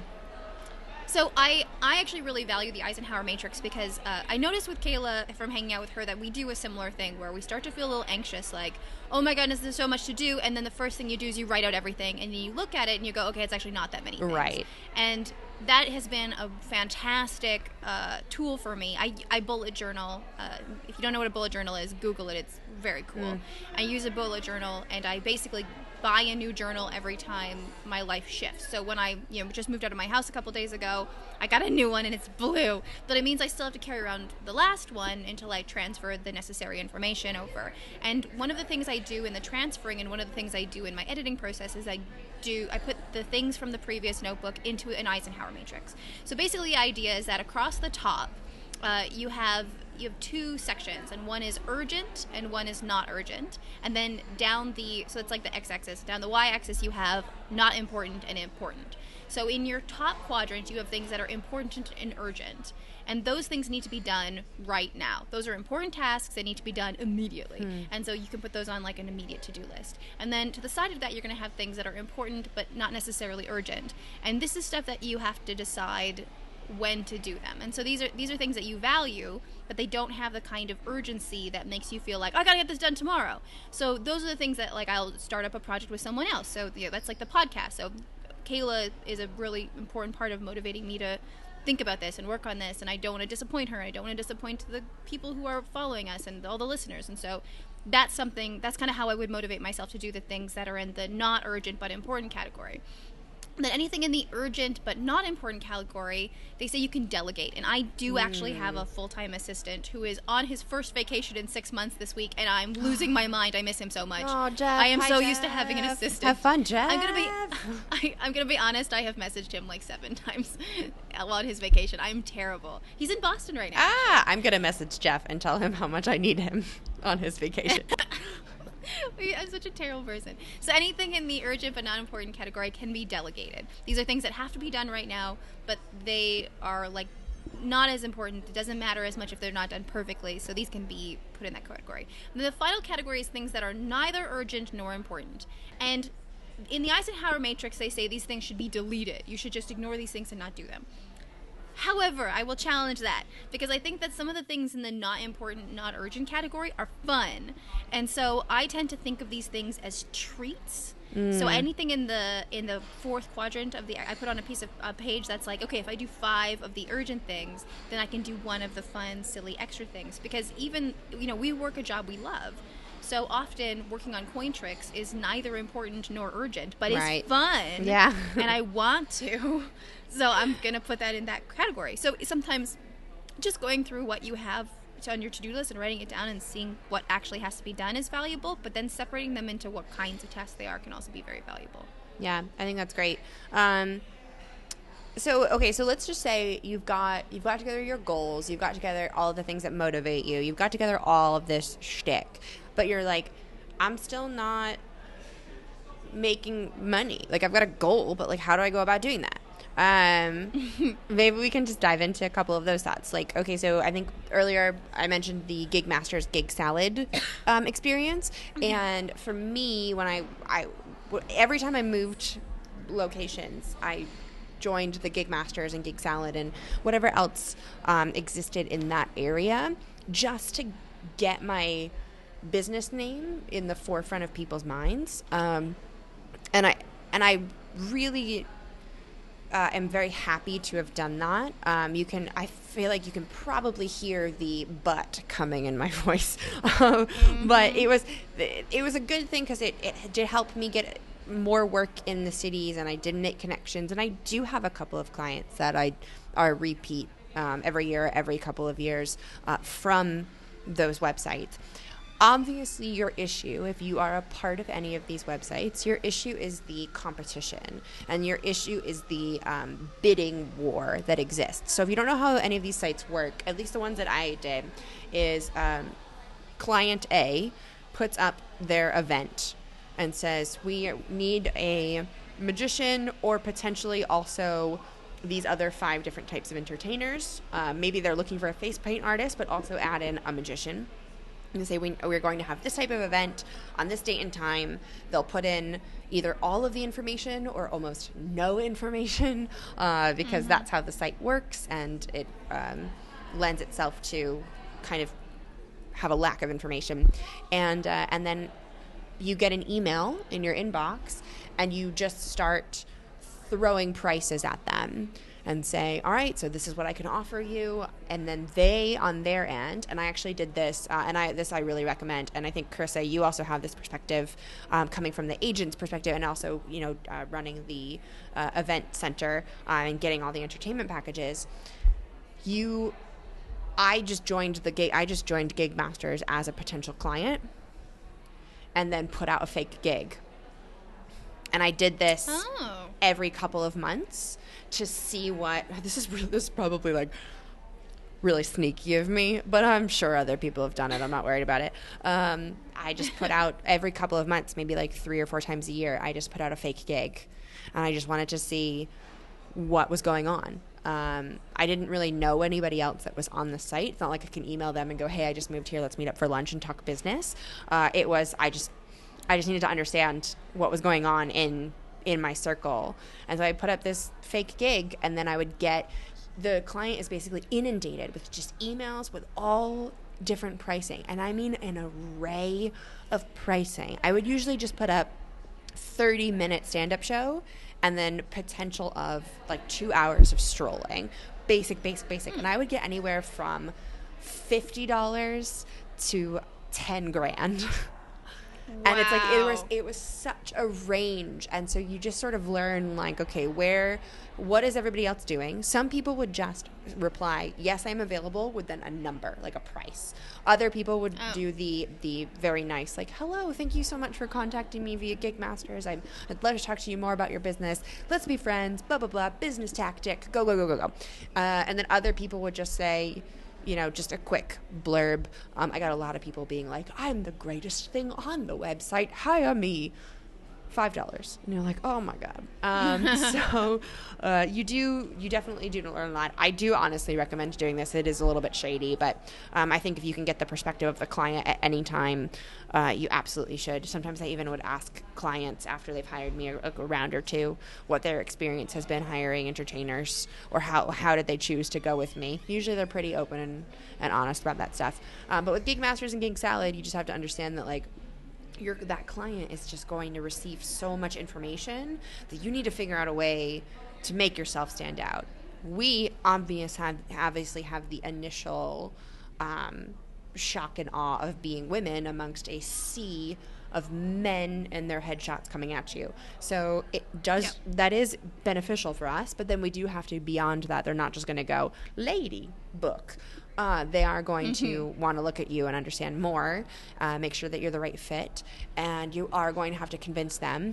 So I, I actually really value the Eisenhower Matrix because uh, I noticed with Kayla from hanging out with her that we do a similar thing where we start to feel a little anxious, like, oh my goodness, there's so much to do, and then the first thing you do is you write out everything, and then you look at it and you go, okay, it's actually not that many things. Right. And that has been a fantastic uh, tool for me. I, I bullet journal. Uh, if you don't know what a bullet journal is, Google it. It's very cool. Mm. I use a bullet journal, and I basically buy a new journal every time my life shifts. So when I you know just moved out of my house a couple days ago, I got a new one and it's blue. But it means I still have to carry around the last one until I transfer the necessary information over. And one of the things I do in the transferring and one of the things I do in my editing process is I do I put the things from the previous notebook into an Eisenhower matrix. So basically the idea is that across the top uh, you have you have two sections, and one is urgent and one is not urgent. And then down the, so it's like the x-axis, down the y-axis you have not important and important. So in your top quadrant you have things that are important and urgent, and those things need to be done right now. Those are important tasks that need to be done immediately. Hmm. And so you can put those on like an immediate to-do list. And then to the side of that you're going to have things that are important but not necessarily urgent. And this is stuff that you have to decide when to do them. And so these are these are things that you value, but they don't have the kind of urgency that makes you feel like, oh, I gotta get this done tomorrow. So those are the things that, like, I'll start up a project with someone else. So you know, that's like the podcast. So Kayla is a really important part of motivating me to think about this and work on this, and I don't want to disappoint her. I don't want to disappoint the people who are following us and all the listeners. And so that's something, that's kind of how I would motivate myself to do the things that are in the not urgent but important category. Then anything in the urgent but not important category, they say you can delegate. And I do actually have a full-time assistant who is on his first vacation in six months this week, and I'm losing my mind. I miss him so much. Oh, Jeff. I am Hi, so Jeff. used to having an assistant. Have fun, Jeff. I'm gonna be, I, I'm gonna be honest. I have messaged him like seven times while on his vacation. I'm terrible. He's in Boston right now. Ah, I'm gonna message Jeff and tell him how much I need him on his vacation. I'm such a terrible person. So anything in the urgent but not important category can be delegated. These are things that have to be done right now, but they are like not as important. It doesn't matter as much if they're not done perfectly, so these can be put in that category. And then the final category is things that are neither urgent nor important. And in the Eisenhower matrix, they say these things should be deleted. You should just ignore these things and not do them. However, I will challenge that because I think that some of the things in the not important, not urgent category are fun. And so I tend to think of these things as treats. Mm. So anything in the in the fourth quadrant of the, I put on a piece of a page that's like, okay, if I do five of the urgent things, then I can do one of the fun, silly, extra things. Because even, you know, we work a job we love. So often working on coin tricks is neither important nor urgent, but right. it's fun. Yeah. And I want to. So I'm going to put that in that category. So sometimes just going through what you have on your to-do list and writing it down and seeing what actually has to be done is valuable, but then separating them into what kinds of tasks they are can also be very valuable. Yeah, I think that's great. Um, so, okay, so let's just say you've got you've got together your goals, you've got together all of the things that motivate you, you've got together all of this shtick, but you're like, I'm still not making money. Like, I've got a goal, but like, how do I go about doing that? Um, maybe we can just dive into a couple of those thoughts. Like, okay, so I think earlier I mentioned the Gig Masters Gig Salad um, experience, mm-hmm. and for me, when I, I, every time I moved locations, I joined the Gig Masters and Gig Salad and whatever else um, existed in that area, just to get my business name in the forefront of people's minds. Um, and I and I really uh, am very happy to have done that. Um, you can I feel like you can probably hear the but coming in my voice, um, mm-hmm. but it was it was a good thing because it, it did help me get more work in the cities, and I did make connections, and I do have a couple of clients that I are repeat um, every year, every couple of years uh, from those websites. Obviously, your issue, if you are a part of any of these websites, your issue is the competition, and your issue is the um, bidding war that exists. So if you don't know how any of these sites work, at least the ones that I did, is um, client A puts up their event and says, we need a magician or potentially also these other five different types of entertainers. Uh, maybe they're looking for a face paint artist, but also add in a magician. And they say, we, we're going to have this type of event on this date and time. They'll put in either all of the information or almost no information uh, because mm-hmm. that's how the site works, and it um, lends itself to kind of have a lack of information. And uh, and then you get an email in your inbox, and you just start throwing prices at them and say, all right, so this is what I can offer you. And then they, on their end, and I actually did this, uh, and I this I really recommend, and I think, Carissa, you also have this perspective um, coming from the agent's perspective, and also, you know, uh, running the uh, event center uh, and getting all the entertainment packages. You, I just joined the gig, I just joined Gig Masters as a potential client, and then put out a fake gig. And I did this oh. every couple of months to see what, this is, this is probably like really sneaky of me, but I'm sure other people have done it. I'm not worried about it. Um, I just put out every couple of months, maybe like three or four times a year, I just put out a fake gig. And I just wanted to see what was going on. Um, I didn't really know anybody else that was on the site. It's not like I can email them and go, hey, I just moved here. Let's meet up for lunch and talk business. Uh, it was, I just, I just needed to understand what was going on in, in my circle. And so I put up this fake gig, and then I would get, the client is basically inundated with just emails with all different pricing. And I mean an array of pricing. I would usually just put up thirty minute stand-up show and then potential of like two hours of strolling. Basic, basic, basic. And I would get anywhere from fifty dollars to ten grand. Wow. And it's like it was it was such a range, and so you just sort of learn like, okay, where what is everybody else doing? Some people would just reply, yes, I'm available, with then a number, like a price. Other people would oh. do the the very nice, like, hello, thank you so much for contacting me via Gig Masters. I'm, I'd love to talk to you more about your business. Let's be friends, blah, blah, blah, business tactic, go, go, go, go, go. Uh, and then other people would just say, you know, just a quick blurb. Um, I got a lot of people being like, I'm the greatest thing on the website. Hire me. five dollars. And you're like, oh, my God. Um, so uh, you do, you definitely do learn a lot. I do honestly recommend doing this. It is a little bit shady, but um, I think if you can get the perspective of the client at any time, uh, you absolutely should. Sometimes I even would ask clients after they've hired me a, a round or two what their experience has been hiring entertainers, or how, how did they choose to go with me. Usually they're pretty open and, and honest about that stuff. Um, but with Gig Masters and Gig Salad, you just have to understand that, like, Your, that client is just going to receive so much information that you need to figure out a way to make yourself stand out. We obvious have, obviously have the initial um, shock and awe of being women amongst a sea of men and their headshots coming at you. So it does, Yep. that is beneficial for us, but then we do have to, beyond that, they're not just going to go, lady, book. Uh, they are going mm-hmm. to want to look at you and understand more, uh, make sure that you're the right fit, and you are going to have to convince them.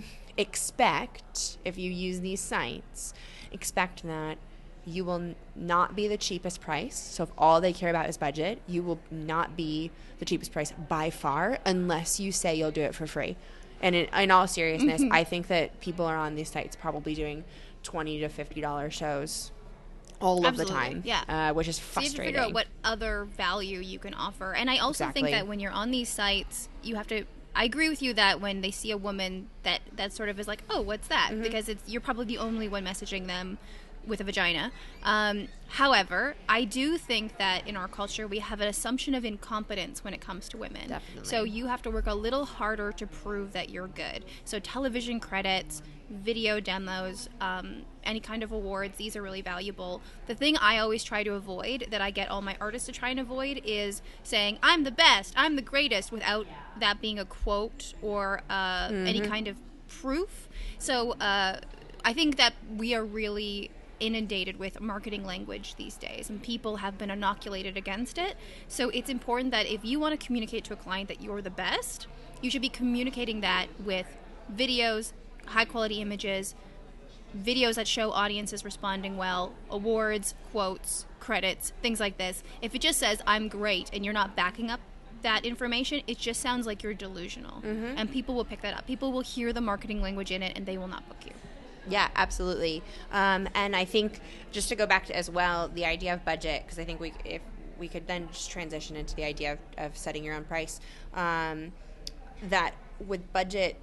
Expect, if you use these sites, expect that you will n- not be the cheapest price. So if all they care about is budget, you will not be the cheapest price by far unless you say you'll do it for free. And in, in all seriousness, mm-hmm. I think that people are on these sites probably doing twenty to fifty dollars shows all Absolutely. of the time, yeah. uh, which is frustrating. So you have to figure out what other value you can offer. And I also exactly. think that when you're on these sites, you have to... I agree with you that when they see a woman, that, that sort of is like, oh, what's that? Mm-hmm. Because it's you're probably the only one messaging them with a vagina. Um, however, I do think that in our culture we have an assumption of incompetence when it comes to women. Definitely. So you have to work a little harder to prove that you're good. So television credits, video demos, um, any kind of awards, these are really valuable. The thing I always try to avoid, that I get all my artists to try and avoid, is saying, I'm the best, I'm the greatest, without that being a quote or uh, mm-hmm. any kind of proof. So uh, I think that we are really inundated with marketing language these days, and people have been inoculated against it. So it's important that if you want to communicate to a client that you're the best, you should be communicating that with videos, high quality images, videos that show audiences responding well, awards, quotes, credits, things like this. If it just says I'm great and you're not backing up that information, it just sounds like you're delusional. Mm-hmm. And people will pick that up. People will hear the marketing language in it and they will not book you. Yeah, absolutely. Um, and I think just to go back to as well, the idea of budget, because I think we if we could then just transition into the idea of, of setting your own price, um, that with budget,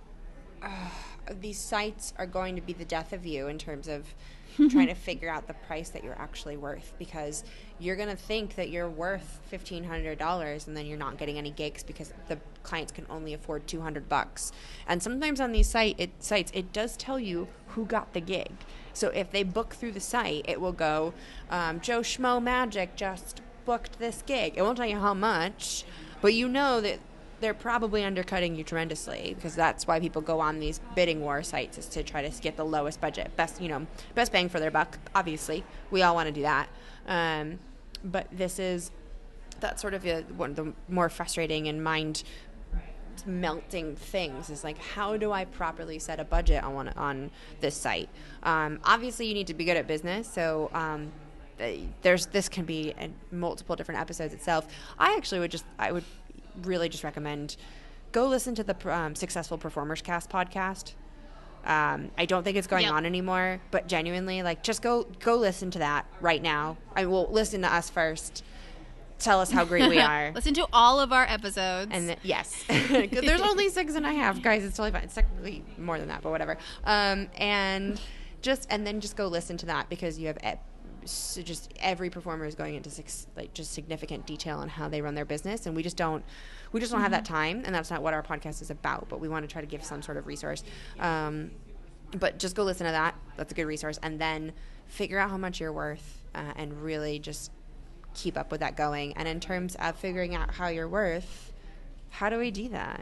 uh, these sites are going to be the death of you in terms of trying to figure out the price that you're actually worth, because you're going to think that you're worth fifteen hundred dollars and then you're not getting any gigs because the clients can only afford two hundred bucks. And sometimes on these site it, sites, it does tell you who got the gig. So if they book through the site, it will go, um, Joe Schmo Magic just booked this gig. It won't tell you how much, but you know that they're probably undercutting you tremendously, because that's why people go on these bidding war sites, is to try to get the lowest budget, best, you know, best bang for their buck. Obviously, we all want to do that. Um, but this is, that's sort of a, one of the more frustrating and mind melting things, is like, how do I properly set a budget on one, on this site? Um, obviously, you need to be good at business. So, um, there's, this can be in multiple different episodes itself. I actually would just, I would really just recommend go listen to the um, Successful Performers Cast podcast. Um, I don't think it's going yep. on anymore, but genuinely, like, just go go listen to that right now. I will listen to us first. Tell us how great we are. Listen to all of our episodes. And th- yes, there's only six and a half, guys. It's totally fine. It's technically more than that, but whatever. Um, and just and then just go listen to that, because you have. E- So just every performer is going into six, like just significant detail on how they run their business, and we just don't we just don't mm-hmm. have that time, and that's not what our podcast is about. But we want to try to give some sort of resource. Um, but just go listen to that. That's a good resource, and then figure out how much you're worth, uh, and really just keep up with that going. And in terms of figuring out how you're worth, how do we do that,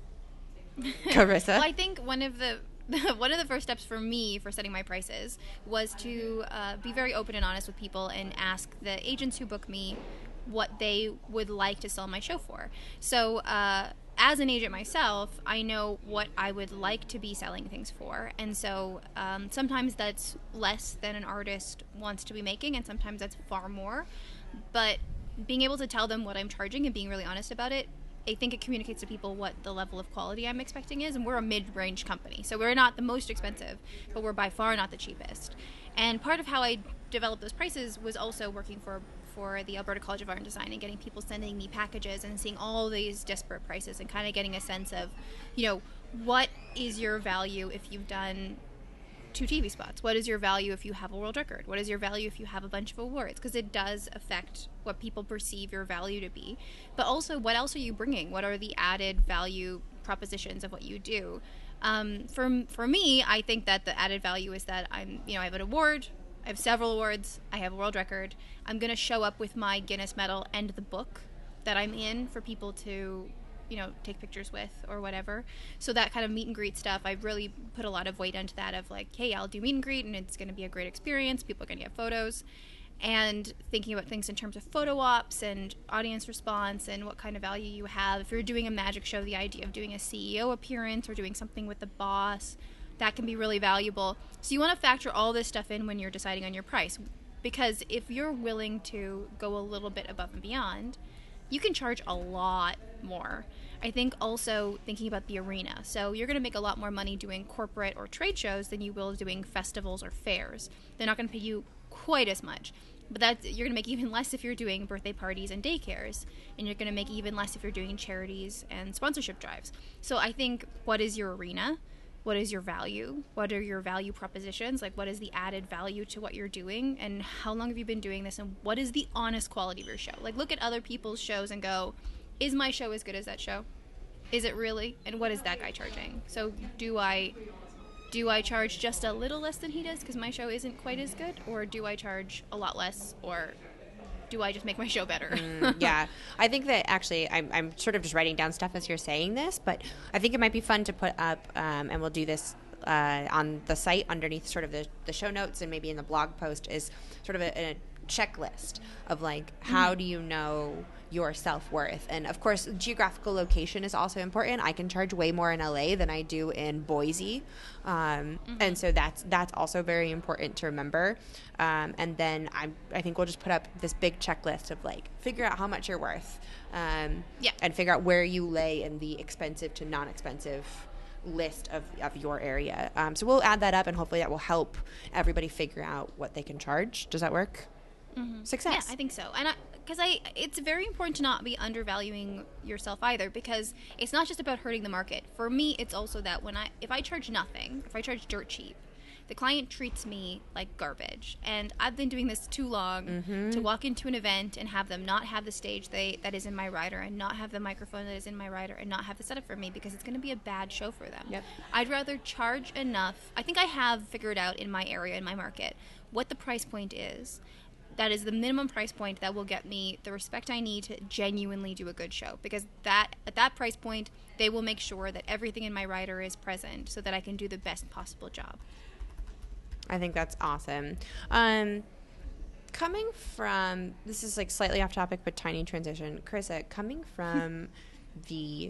Carissa? Well, I think one of the one of the first steps for me for setting my prices was to uh, be very open and honest with people and ask the agents who book me what they would like to sell my show for. So uh, as an agent myself, I know what I would like to be selling things for. And so um, sometimes that's less than an artist wants to be making, and sometimes that's far more. But being able to tell them what I'm charging and being really honest about it, I think it communicates to people what the level of quality I'm expecting is. And we're a mid-range company, so we're not the most expensive, but we're by far not the cheapest. And part of how I developed those prices was also working for for the Alberta College of Art and Design and getting people sending me packages and seeing all these disparate prices and kind of getting a sense of, you know, what is your value if you've done two T V spots? What is your value if you have a world record? What is your value if you have a bunch of awards? Because it does affect what people perceive your value to be. But also, what else are you bringing? What are the added value propositions of what you do? Um, for for me, I think that the added value is that I'm, you know, I have an award, I have several awards, I have a world record. I'm going to show up with my Guinness medal and the book that I'm in for people to you know, take pictures with or whatever. So that kind of meet and greet stuff, I've really put a lot of weight into that of like, hey, I'll do meet and greet and it's going to be a great experience. People are going to get photos. And thinking about things in terms of photo ops and audience response and what kind of value you have. If you're doing a magic show, the idea of doing a C E O appearance or doing something with the boss, that can be really valuable. So you want to factor all this stuff in when you're deciding on your price. Because if you're willing to go a little bit above and beyond, you can charge a lot more. I think also thinking about the arena. So you're going to make a lot more money doing corporate or trade shows than you will doing festivals or fairs. They're not going to pay you quite as much. But that's, you're going to make even less if you're doing birthday parties and daycares. And you're going to make even less if you're doing charities and sponsorship drives. So I think, what is your arena? What is your value? What are your value propositions? Like, what is the added value to what you're doing? And how long have you been doing this? And what is the honest quality of your show? Like, look at other people's shows and go, is my show as good as that show? Is it really? And what is that guy charging? So do I... Do I charge just a little less than he does because my show isn't quite as good? Or do I charge a lot less? Or do I just make my show better? mm, yeah. I think that actually I'm, I'm sort of just writing down stuff as you're saying this, but I think it might be fun to put up, um, and we'll do this uh, on the site underneath sort of the, the show notes and maybe in the blog post, is sort of a, a checklist of like, how mm-hmm. do you know your self-worth? And of course, geographical location is also important. I can charge way more in L A than I do in Boise, um, mm-hmm. and so that's that's also very important to remember. Um, and then I I think we'll just put up this big checklist of like, figure out how much you're worth, um, yeah, and figure out where you lay in the expensive to non-expensive list of, of your area. Um, so we'll add that up, and hopefully that will help everybody figure out what they can charge. Does that work? Mm-hmm. Success. Yeah, I think so. And I, because I, it's very important to not be undervaluing yourself either, because it's not just about hurting the market. For me, it's also that when I, if I charge nothing, if I charge dirt cheap, the client treats me like garbage. And I've been doing this too long mm-hmm. to walk into an event and have them not have the stage they, that is in my rider, and not have the microphone that is in my rider, and not have the setup for me, because it's going to be a bad show for them. Yep. I'd rather charge enough. I think I have figured out in my area, in my market, what the price point is. That is the minimum price point that will get me the respect I need to genuinely do a good show. Because that at that price point, they will make sure that everything in my rider is present so that I can do the best possible job. I think that's awesome. Um, coming from, this is like slightly off topic, but tiny transition. Carissa, coming from the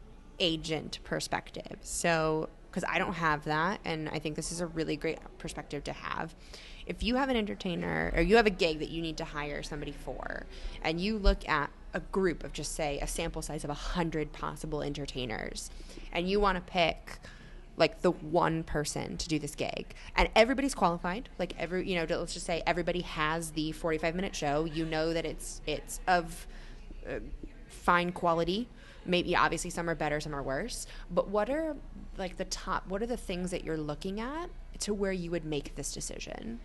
agent perspective. So, because I don't have that, and I think this is a really great perspective to have. If you have an entertainer, or you have a gig that you need to hire somebody for, and you look at a group of, just say, a sample size of one hundred possible entertainers, and you want to pick like the one person to do this gig, and everybody's qualified, like every, you know, let's just say everybody has the forty-five minute show, you know that it's it's of uh, fine quality. Maybe obviously some are better, some are worse, but what are like the top, what are the things that you're looking at to where you would make this decision?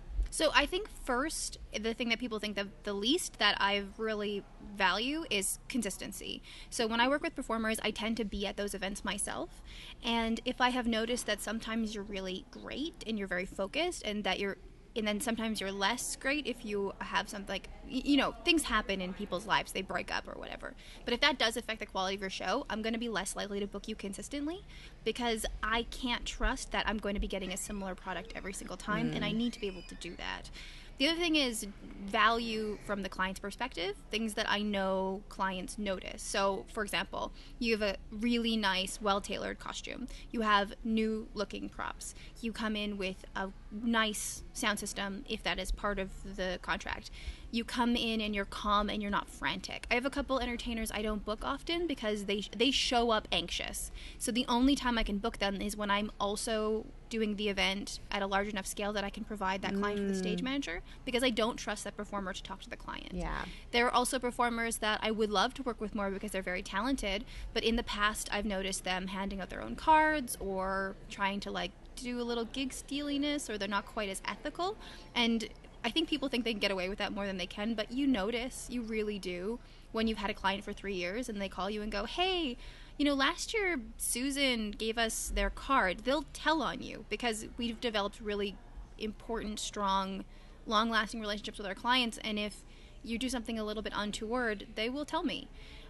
So I think first, the thing that people think the, the least that I really value is consistency. So when I work with performers, I tend to be at those events myself. And if I have noticed that sometimes you're really great and you're very focused, and that you're, and then sometimes you're less great if you have something like, you know, things happen in people's lives, they break up or whatever. But if that does affect the quality of your show, I'm going to be less likely to book you consistently, because I can't trust that I'm going to be getting a similar product every single time, mm. and I need to be able to do that. The other thing is value from the client's perspective, things that I know clients notice. So, for example, you have a really nice, well-tailored costume. You have new-looking props. You come in with a nice sound system, if that is part of the contract. You come in and you're calm and you're not frantic. I have a couple entertainers I don't book often because they they show up anxious. So the only time I can book them is when I'm also doing the event at a large enough scale that I can provide that client mm. with the stage manager, because I don't trust that performer to talk to the client. Yeah. There are also performers that I would love to work with more because they're very talented, but in the past I've noticed them handing out their own cards or trying to like do a little gig stealiness, or they're not quite as ethical. And I think people think they can get away with that more than they can, but you notice, you really do, when you've had a client for three years and they call you and go, hey, you know, last year Susan gave us their card. They'll tell on you, because we've developed really important, strong, long-lasting relationships with our clients, and if you do something a little bit untoward, they will tell me.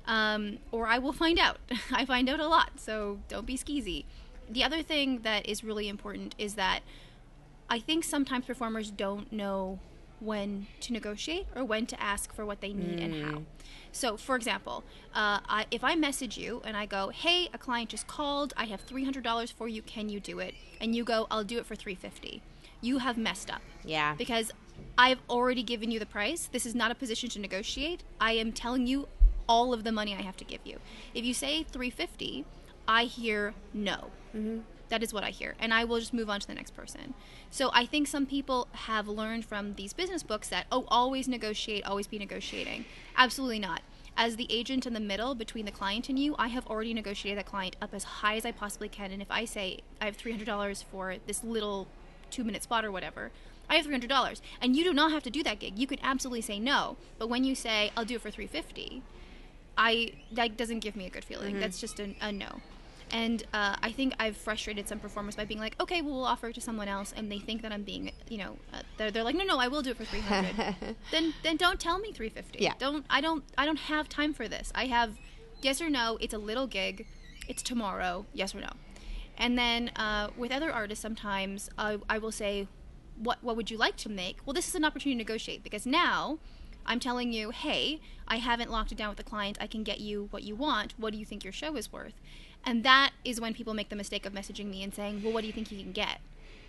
Um, or I will find out. I find out a lot, so don't be skeezy. The other thing that is really important is that I think sometimes performers don't know when to negotiate or when to ask for what they need mm. and how. So, for example, uh, I, if I message you and I go, hey, a client just called, I have three hundred dollars for you, can you do it? And you go, I'll do it for three hundred fifty dollars. You have messed up. Yeah. Because I've already given you the price. This is not a position to negotiate. I am telling you all of the money I have to give you. If you say three hundred fifty dollars, I hear no. Mm-hmm. That is what I hear. And I will just move on to the next person. So I think some people have learned from these business books that, oh, always negotiate, always be negotiating. Absolutely not. As the agent in the middle between the client and you, I have already negotiated that client up as high as I possibly can. And if I say I have three hundred dollars for this little two-minute spot or whatever, I have three hundred dollars. And you do not have to do that gig. You could absolutely say no. But when you say, I'll do it for three hundred fifty dollars, I, that doesn't give me a good feeling. Mm-hmm. That's just a, a no. And uh, I think I've frustrated some performers by being like, okay, well, we'll offer it to someone else, and they think that I'm being, you know, uh, they're, they're like, no, no, I will do it for three hundred. then, then don't tell me three hundred fifty. Yeah. Don't, I don't, I don't have time for this. I have, yes or no. It's a little gig. It's tomorrow. Yes or no. And then uh, with other artists, sometimes uh, I will say, what, what would you like to make? Well, this is an opportunity to negotiate because now I'm telling you, hey, I haven't locked it down with the client. I can get you what you want. What do you think your show is worth? And that is when people make the mistake of messaging me and saying, well, what do you think you can get?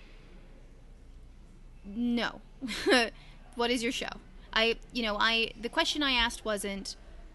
No. What is your show? I, you know, I, the question I asked wasn't,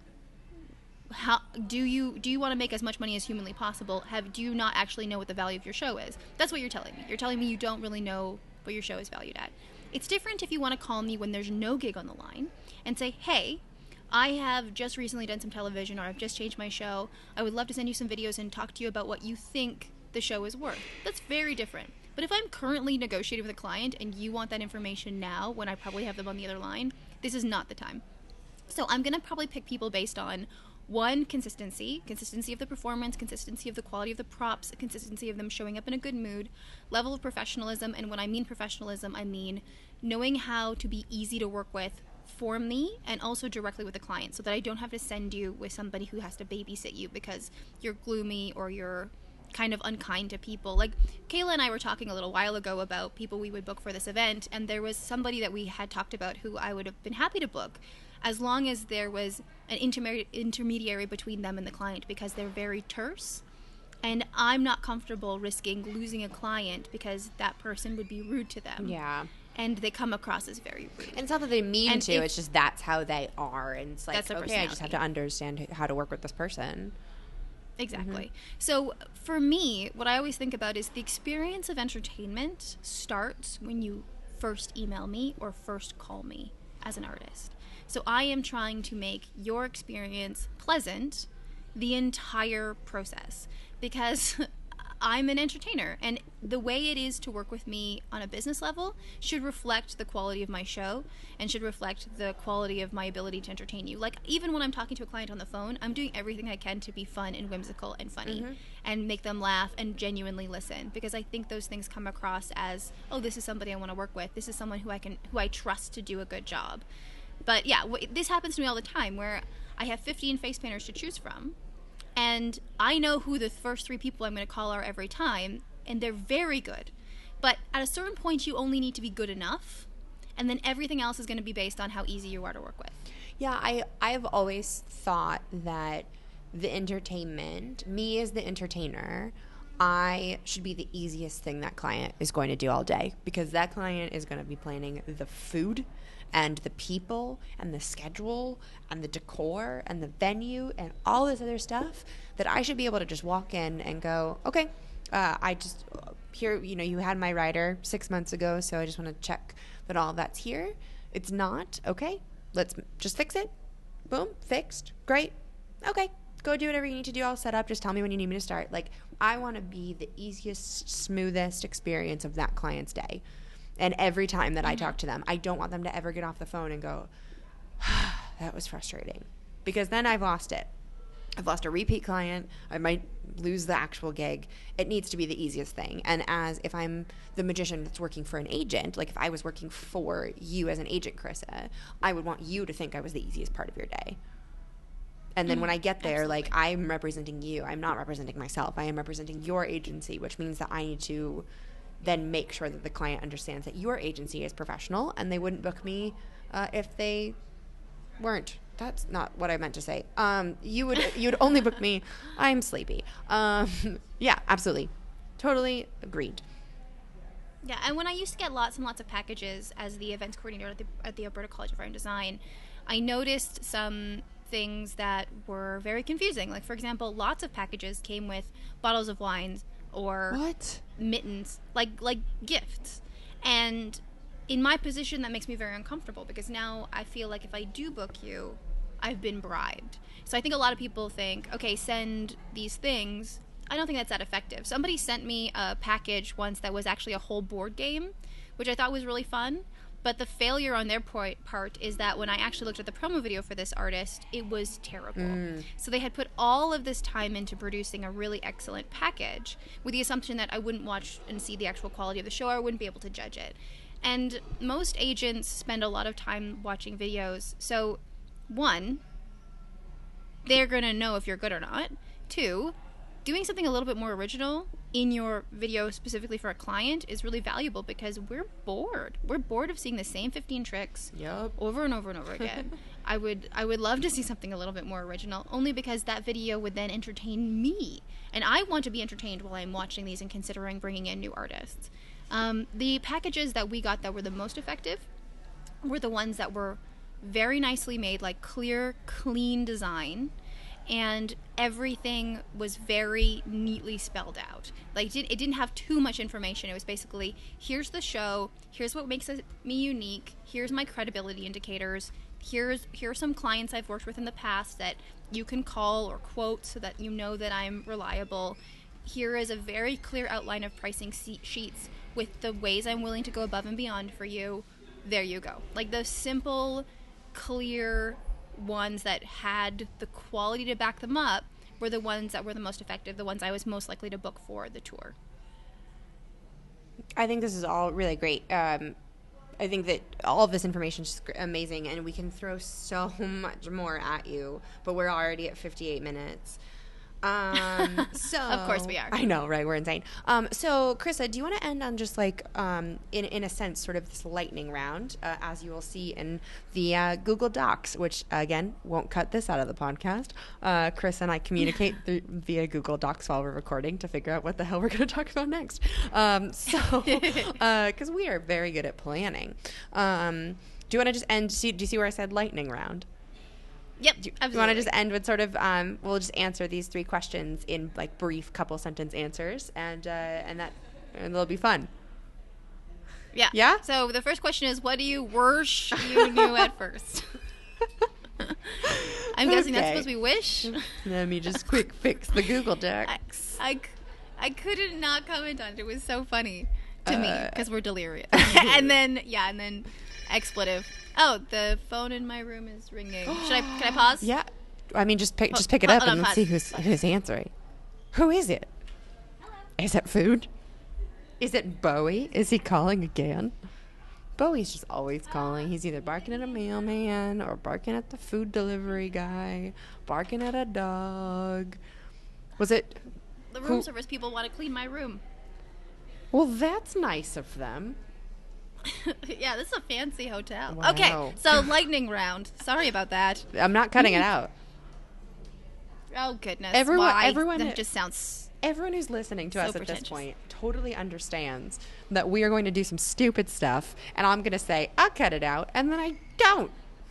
how do you, do you want to make as much money as humanly possible? Have, do you not actually know what the value of your show is? That's what you're telling me. You're telling me you don't really know what your show is valued at. It's different if you want to call me when there's no gig on the line and say, hey, I have just recently done some television, or I've just changed my show. I would love to send you some videos and talk to you about what you think the show is worth. That's very different. But if I'm currently negotiating with a client and you want that information now when I probably have them on the other line, this is not the time. So I'm going to probably pick people based on, one, consistency, consistency of the performance, consistency of the quality of the props, consistency of them showing up in a good mood, level of professionalism, and when I mean professionalism, I mean knowing how to be easy to work with for me and also directly with the client so that I don't have to send you with somebody who has to babysit you because you're gloomy or you're kind of unkind to people. Like Kayla and I were talking a little while ago about people we would book for this event, and there was somebody that we had talked about who I would have been happy to book as long as there was an intermediary intermediary between them and the client, because they're very terse and I'm not comfortable risking losing a client because that person would be rude to them. Yeah. And they come across as very rude. And it's not that they mean and to, if, it's just that's how they are. And it's like, that's their okay, I just have to understand how to work with this person. Exactly. Mm-hmm. So for me, what I always think about is the experience of entertainment starts when you first email me or first call me as an artist. So I am trying to make your experience pleasant the entire process because I'm an entertainer, and the way it is to work with me on a business level should reflect the quality of my show and should reflect the quality of my ability to entertain you. Like, even when I'm talking to a client on the phone, I'm doing everything I can to be fun and whimsical and funny mm-hmm. and make them laugh and genuinely listen, because I think those things come across as, oh, this is somebody I want to work with. This is someone who I can, who I trust to do a good job. But yeah, w- this happens to me all the time where I have fifteen face painters to choose from. And I know who the first three people I'm going to call are every time, and they're very good. But at a certain point, you only need to be good enough, and then everything else is going to be based on how easy you are to work with. Yeah, I, I've always thought that the entertainment, me as the entertainer, I should be the easiest thing that client is going to do all day, because that client is going to be planning the food and the people and the schedule and the decor and the venue and all this other stuff that I should be able to just walk in and go, okay, uh, I just, here, you know, you had my rider six months ago, so I just want to check that all of that's here. It's not, okay, let's just fix it. Boom, fixed, great, okay, go do whatever you need to do, all set up, just tell me when you need me to start. Like, I want to be the easiest, smoothest experience of that client's day. And every time that mm-hmm. I talk to them, I don't want them to ever get off the phone and go, ah, that was frustrating. Because then I've lost it. I've lost a repeat client. I might lose the actual gig. It needs to be the easiest thing. And as if I'm the magician that's working for an agent, like if I was working for you as an agent, Carissa, I would want you to think I was the easiest part of your day. And then when I get there, Absolutely. like, I'm representing you. I'm not representing myself. I am representing your agency, which means that I need to then make sure that the client understands that your agency is professional and they wouldn't book me uh, if they weren't. That's not what I meant to say. Um, you would you would only book me. I'm sleepy. Um, yeah, absolutely. Totally agreed. Yeah, and when I used to get lots and lots of packages as the events coordinator at the, at the Alberta College of Art and Design, I noticed some things that were very confusing. Like, for example, lots of packages came with bottles of wines or What? mittens, like like gifts. And in my position, that makes me very uncomfortable because now I feel like if I do book you, I've been bribed. So I think a lot of people think, okay, send these things. I don't think that's that effective. Somebody sent me a package once that was actually a whole board game, which I thought was really fun. But the failure on their part is that when I actually looked at the promo video for this artist, it was terrible. Mm. So they had put all of this time into producing a really excellent package with the assumption that I wouldn't watch and see the actual quality of the show, or I wouldn't be able to judge it. And most agents spend a lot of time watching videos. So, one, they're going to know if you're good or not. Two, doing something a little bit more original in your video specifically for a client is really valuable because we're bored. We're bored of seeing the same fifteen tricks yep. over and over and over again. I would I would love to see something a little bit more original, only because that video would then entertain me. And I want to be entertained while I'm watching these and considering bringing in new artists. Um, the packages that we got that were the most effective were the ones that were very nicely made, like clear, clean design. And everything was very neatly spelled out. Like, it, did, it didn't have too much information. It was basically, here's the show, here's what makes it, me unique, here's my credibility indicators, here's here are some clients I've worked with in the past that you can call or quote so that you know that I'm reliable. Here is a very clear outline of pricing sheets with the ways I'm willing to go above and beyond for you. There you go. Like, the simple, clear ones that had the quality to back them up were the ones that were the most effective, the ones I was most likely to book for the tour. I think this is all really great. Um, I think that all of this information is amazing, and we can throw so much more at you, but we're already at fifty-eight minutes. Um, so of course we are. I know, right? We're insane. Um, so, Carissa, do you want to end on just like, um, in in a sense, sort of this lightning round, uh, as you will see in the uh, Google Docs, which again won't cut this out of the podcast. Uh, Chris and I communicate through, via Google Docs while we're recording to figure out what the hell we're going to talk about next. Um, so, because uh, we are very good at planning. Um, do you want to just end? See, do you see where I said lightning round? Yep, do you, absolutely. you want to just end with sort of, um, we'll just answer these three questions in like brief couple sentence answers, and uh, and that and it'll be fun. Yeah. Yeah? So the first question is, what do you wish you knew at first? I'm guessing Okay. that's supposed to be wish. Let me just quick fix the Google Docs. I, I, I couldn't not comment on it. It was so funny to Uh, me because we're delirious. And then, yeah, and then expletive. Oh, the phone in my room is ringing. Should I? Can I pause? Yeah. I mean, just pick, Hold- just pick it hold up on, and let's pause. see who's who's answering. Who is it? Hello. Is it food? Is it Bowie? Is he calling again? Bowie's just always calling. He's either barking at a mailman or barking at the food delivery guy, barking at a dog. Was it? The room Who- service people want to clean my room. Well, that's nice of them. Yeah, this is a fancy hotel. Wow. Okay, so lightning round. Sorry about that. I'm not cutting it out. Oh goodness. Everyone- Why? everyone- That just sounds. Everyone who's listening to So us at this pretentious. point totally understands that we are going to do some stupid stuff, and I'm going to say, I'll cut it out, and then I don't.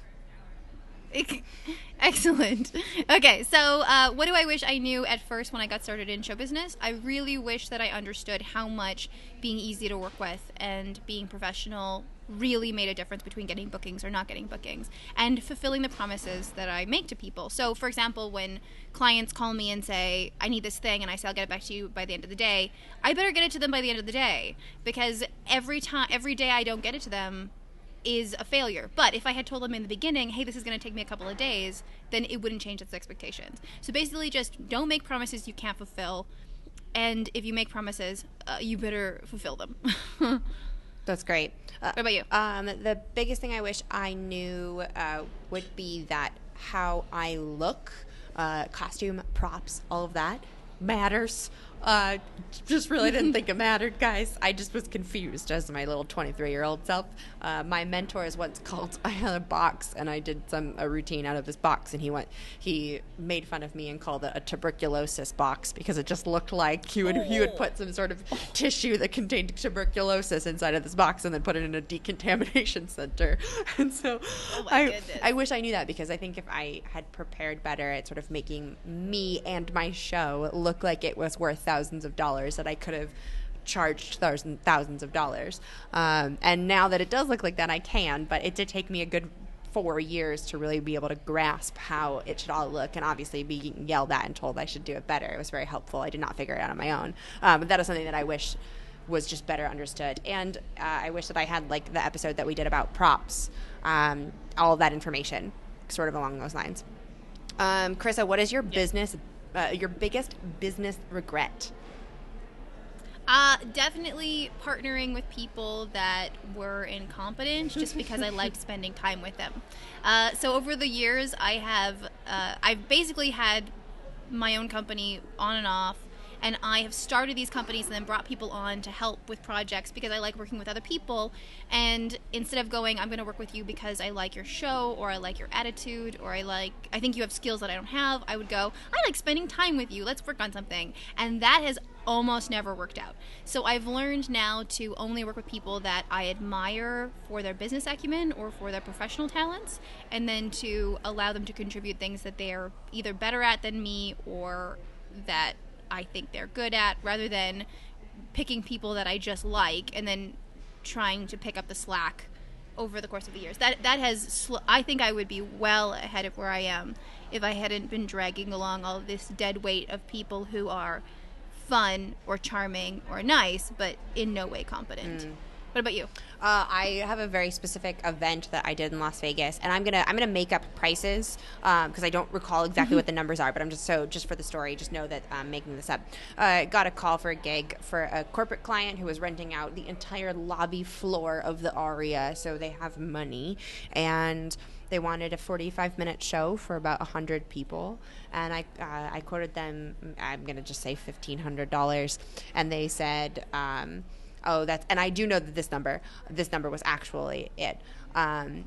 Excellent. Okay, so uh, what do I wish I knew at first when I got started in show business? I really wish that I understood how much being easy to work with and being professional really made a difference between getting bookings or not getting bookings and fulfilling the promises that I make to people. So, for example, when clients call me and say, I need this thing, and I say, I'll get it back to you by the end of the day, I better get it to them by the end of the day, because every time, every day I don't get it to them is a failure. But if I had told them in the beginning, hey, this is going to take me a couple of days, then it wouldn't change its expectations. So basically, just don't make promises you can't fulfill, and if you make promises, uh, you better fulfill them. That's great. Uh, What about you? Um, the biggest thing I wish I knew uh, would be that how I look uh, costume, props, all of that matters. Uh, just really didn't think it mattered, guys. I just was confused as my little twenty-three-year-old self. Uh, my mentor is once called, I had a box, and I did some a routine out of this box, and he went, he made fun of me and called it a tuberculosis box because it just looked like he would, he would put some sort of tissue that contained tuberculosis inside of this box and then put it in a decontamination center. And so oh my I, goodness. I wish I knew that, because I think if I had prepared better at sort of making me and my show look like it was worth thousands of dollars, that I could have charged thousands thousands of dollars. Um, and now that it does look like that, I can, but it did take me a good four years to really be able to grasp how it should all look, and obviously being yelled at and told I should do it better. It was very helpful. I did not figure it out on my own. Um, but that is something that I wish was just better understood. And uh, I wish that I had, like, the episode that we did about props, um, all of that information sort of along those lines. Um, Carissa, what is your yeah. business, uh, your biggest business regret? Uh, definitely partnering with people that were incompetent, just because I liked spending time with them. Uh, so over the years, I have, uh, I've basically had my own company on and off, and I have started these companies and then brought people on to help with projects because I like working with other people. And instead of going, I'm going to work with you because I like your show, or I like your attitude, or I like, I think you have skills that I don't have, I would go, I like spending time with you. Let's work on something. And that has almost never worked out. So I've learned now to only work with people that I admire for their business acumen or for their professional talents, and then to allow them to contribute things that they're either better at than me or that I think they're good at, rather than picking people that I just like and then trying to pick up the slack over the course of the years. That that has, sl- I think I would be well ahead of where I am if I hadn't been dragging along all of this dead weight of people who are fun or charming or nice, but in no way competent. Mm. What about you? Uh, I have a very specific event that I did in Las Vegas, and I'm gonna I'm gonna make up prices because um, I don't recall exactly what the numbers are. But I'm just so just for the story, just know that I'm making this up. I uh, got a call for a gig for a corporate client who was renting out the entire lobby floor of the Aria, so they have money, and they wanted a forty-five minute show for about one hundred people, and I uh, I quoted them, I'm gonna just say fifteen hundred dollars, and they said. Um, Oh, that's, and I do know that this number, this number was actually it. Um,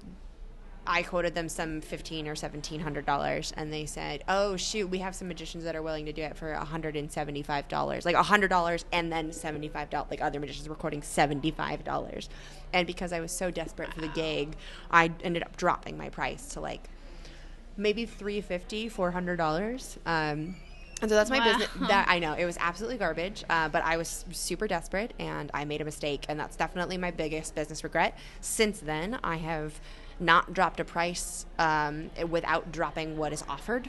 I quoted them some fifteen or seventeen hundred dollars, and they said, "Oh shoot, we have some magicians that are willing to do it for a hundred and seventy-five dollars, like a hundred dollars, and then seventy-five dollars. Like other magicians were quoting seventy-five dollars." And because I was so desperate for the gig, I ended up dropping my price to like maybe three fifty, four hundred dollars. Um, And so that's my wow. business. That I know it was absolutely garbage, uh, but I was super desperate and I made a mistake, and that's definitely my biggest business regret. Since then, I have not dropped a price um, without dropping what is offered.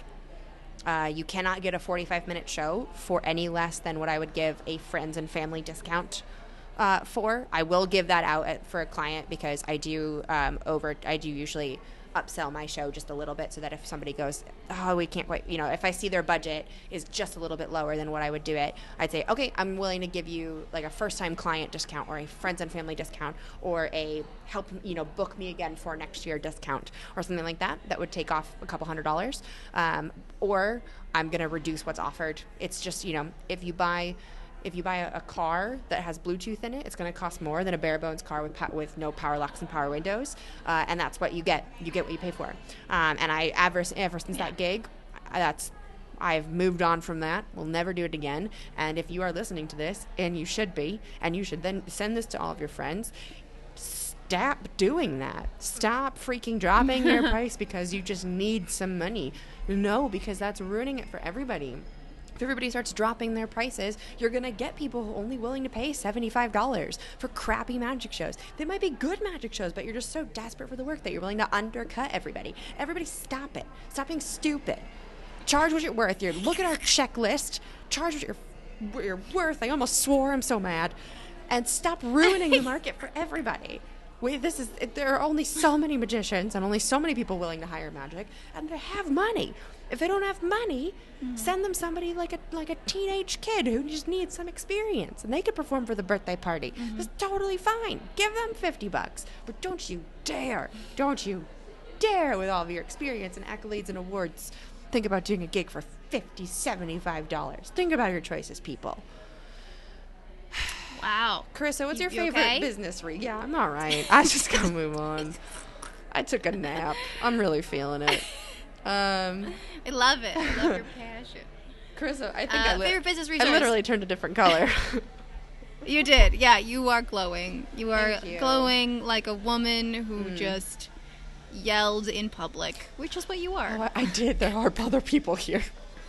Uh, you cannot get a forty-five minute show for any less than what I would give a friends and family discount uh, for. I will give that out at, for a client because I do um, over. I do usually upsell my show just a little bit so that if somebody goes, oh, we can't quite, you know, if I see their budget is just a little bit lower than what I would do it, I'd say, okay, I'm willing to give you like a first time client discount or a friends and family discount or a help, you know, book me again for next year discount or something like that. That would take off a couple hundred dollars. Um, or I'm going to reduce what's offered. It's just, you know, if you buy If you buy a, a car that has Bluetooth in it, it's going to cost more than a bare bones car with pa- with no power locks and power windows, uh, and that's what you get. You get what you pay for. Um, and I ever ever since that gig, that's I've moved on from that. We'll never do it again. And if you are listening to this, and you should be, and you should then send this to all of your friends. Stop doing that. Stop freaking dropping your price because you just need some money. No, because that's ruining it for everybody. If everybody starts dropping their prices, you're going to get people only willing to pay seventy-five dollars for crappy magic shows. They might be good magic shows, but you're just so desperate for the work that you're willing to undercut everybody. Everybody stop it. Stop being stupid. Charge what you're worth. You're, look at our checklist. Charge what you're, what you're worth. I almost swore. I'm so mad. And stop ruining the market for everybody. We, this is, there are only so many magicians and only so many people willing to hire magic, and they have money. If they don't have money, mm-hmm. send them somebody like a like a teenage kid who just needs some experience, and they could perform for the birthday party. Mm-hmm. That's totally fine. Give them fifty bucks. But don't you dare, don't you dare with all of your experience and accolades and awards think about doing a gig for fifty dollars, seventy-five dollars. Think about your choices, people. Wow. Carissa, what's You- your you favorite okay? business read? Yeah, I'm all right. I just gotta move on. I took a nap. I'm really feeling it. Um, I love it. I love your passion. Carissa, I think Uh, I, li- favorite business I resource. literally turned a different color. You did. Yeah, you are glowing. You are Thank you. glowing like a woman who Mm. just yelled in public, which is what you are. Oh, I, I did. There are other people here.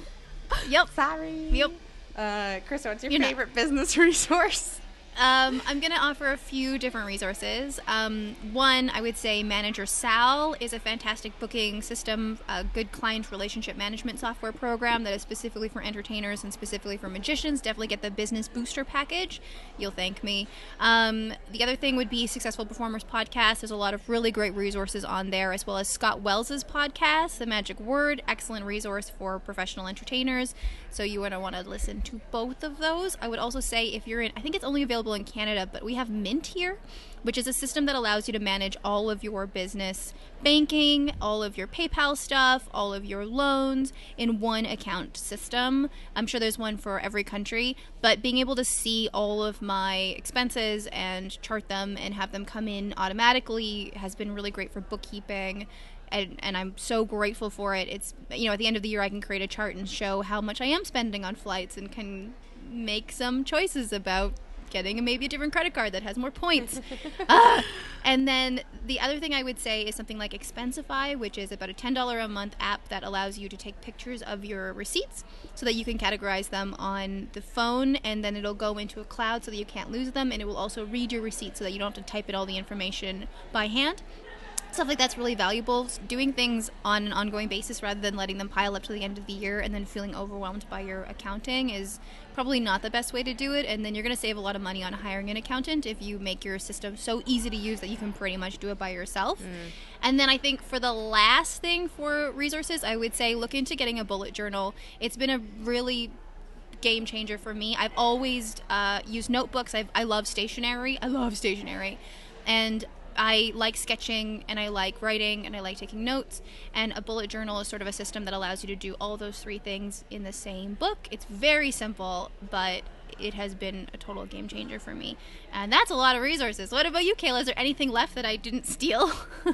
Yep. Sorry. Yep. Uh, Carissa, what's your You're not- favorite business resource? Um, I'm going to offer a few different resources. Um, one, I would say Manager Sal is a fantastic booking system, a good client relationship management software program that is specifically for entertainers and specifically for magicians. Definitely get the Business Booster package. You'll thank me. Um, the other thing would be Successful Performers Podcast. There's a lot of really great resources on there, as well as Scott Wells's podcast, The Magic Word, excellent resource for professional entertainers. So you would want to listen to both of those. I would also say if you're in, I think it's only available in Canada, but we have Mint here, which is a system that allows you to manage all of your business banking, all of your PayPal stuff, all of your loans in one account system. I'm sure there's one for every country, but being able to see all of my expenses and chart them and have them come in automatically has been really great for bookkeeping. And, and I'm so grateful for it. It's, you know, at the end of the year, I can create a chart and show how much I am spending on flights and can make some choices about getting a, maybe a different credit card that has more points. uh, and then the other thing I would say is something like Expensify, which is about a ten dollars a month app that allows you to take pictures of your receipts so that you can categorize them on the phone, and then it'll go into a cloud so that you can't lose them, and it will also read your receipts so that you don't have to type in all the information by hand. Stuff like that's really valuable. Doing things on an ongoing basis rather than letting them pile up to the end of the year and then feeling overwhelmed by your accounting is probably not the best way to do it. And then you're going to save a lot of money on hiring an accountant if you make your system so easy to use that you can pretty much do it by yourself. Mm. And then I think for the last thing for resources, I would say look into getting a bullet journal. It's been a really game changer for me. I've always uh, used notebooks. I've, I love stationery. I love stationery. And I like sketching, and I like writing, and I like taking notes, and a bullet journal is sort of a system that allows you to do all those three things in the same book. It's very simple, but it has been a total game changer for me. And that's a lot of resources. What about you, Kayla? Is there anything left that I didn't steal?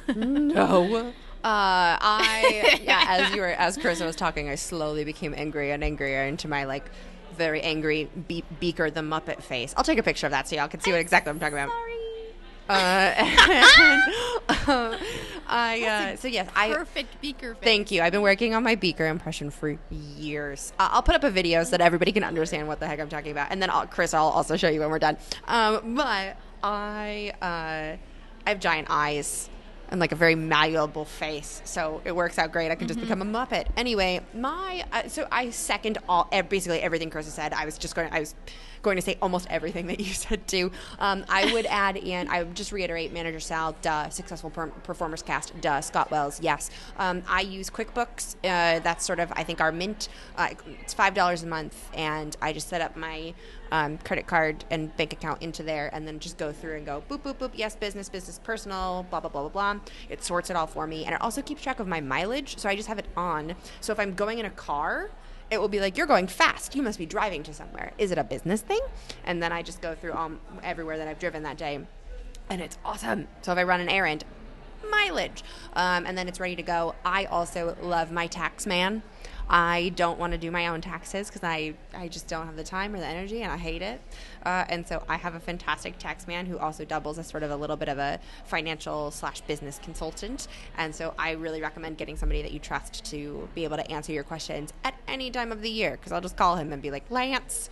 No. Uh, I, yeah, as you were, as Carissa was talking, I slowly became angrier and angrier into my, like, very angry Be- Beaker the Muppet face. I'll take a picture of that so y'all can see what exactly I'm talking about. Sorry. Uh, and, uh, I, uh, so yes, I, Perfect Beaker face. thank you. I've been working on my Beaker impression for years. Uh, I'll put up a video so that everybody can understand what the heck I'm talking about. And then I'll, Chris, I'll also show you when we're done. Um, but I, uh, I have giant eyes and like a very malleable face, so it works out great. I can just mm-hmm. become a Muppet. Anyway, my, uh, so I second all, basically everything Chris said. I was just going, I was going to say almost everything that you said too. Um, I would add in, I would just reiterate Manager Sal, duh, Successful per- Performers Cast, duh, Scott Wells, yes. Um, I use QuickBooks. Uh, that's sort of, I think, our mint. Uh, it's five dollars a month, and I just set up my um, credit card and bank account into there, and then just go through and go boop, boop, boop, yes, business, business, personal, blah, blah, blah, blah, blah. It sorts it all for me, and it also keeps track of my mileage, so I just have it on. So if I'm going in a car, it will be like, you're going fast. You must be driving to somewhere. Is it a business thing? And then I just go through all, everywhere that I've driven that day. And it's awesome. So if I run an errand, mileage. Um, and then it's ready to go. I also love my tax man. I don't want to do my own taxes because I, I just don't have the time or the energy, and I hate it. Uh, and so I have a fantastic tax man who also doubles as sort of a little bit of a financial slash business consultant. And so I really recommend getting somebody that you trust to be able to answer your questions at any time of the year, because I'll just call him and be like, Lance,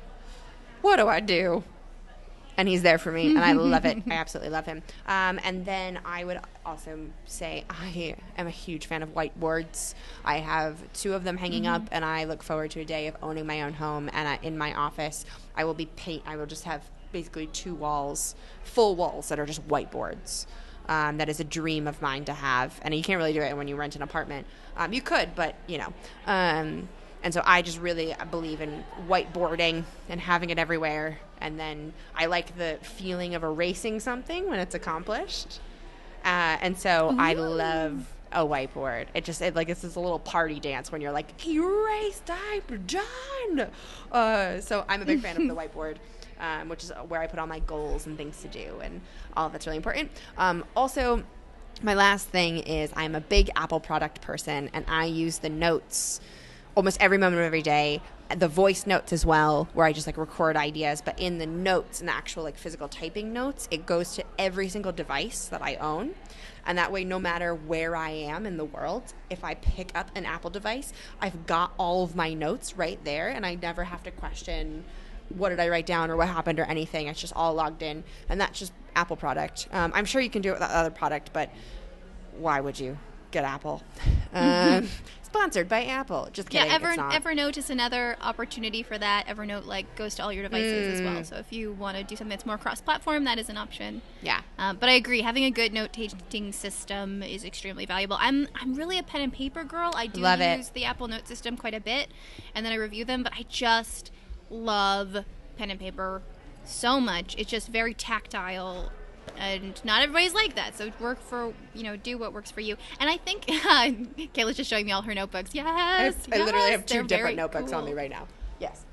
what do I do? And he's there for me, and I love it. I absolutely love him. Um, and then I would also say I am a huge fan of whiteboards. I have two of them hanging mm-hmm. up, and I look forward to a day of owning my own home. And I, in my office, I will be paint. I will just have basically two walls, full walls that are just whiteboards. Um, that is a dream of mine to have, and you can't really do it when you rent an apartment. Um, you could, but you know. Um, And so I just really believe in whiteboarding and having it everywhere. And then I like the feeling of erasing something when it's accomplished. Uh, and so Ooh. I love a whiteboard. It just it, like it's this little party dance when you're like, erase type done. Uh, so I'm a big fan of the whiteboard, um, which is where I put all my goals and things to do, and all of that's really important. Um, also, my last thing is I'm a big Apple product person, and I use the notes almost every moment of every day. The voice notes as well, where I just like record ideas, but in the notes and the actual like physical typing notes, it goes to every single device that I own. And that way, no matter where I am in the world, if I pick up an Apple device, I've got all of my notes right there, and I never have to question what did I write down or what happened or anything. It's just all logged in, and that's just Apple product. Um, I'm sure you can do it with other product, but why would you get Apple? Um, sponsored by Apple. Just kidding. Yeah, Ever, it's not. Evernote is another opportunity for that. Evernote like goes to all your devices mm. as well. So if you want to do something that's more cross-platform, that is an option. Yeah. Um, but I agree, having a good note-taking system is extremely valuable. I'm I'm really a pen and paper girl. I do love use it. the Apple Note system quite a bit, and then I review them. But I just love pen and paper so much. It's just very tactile. And not everybody's like that, so work for, you know, do what works for you. And I think, uh, Kayla's just showing me all her notebooks. Yes, I, yes, I literally have two they're different notebooks cool. on me right now. Yes.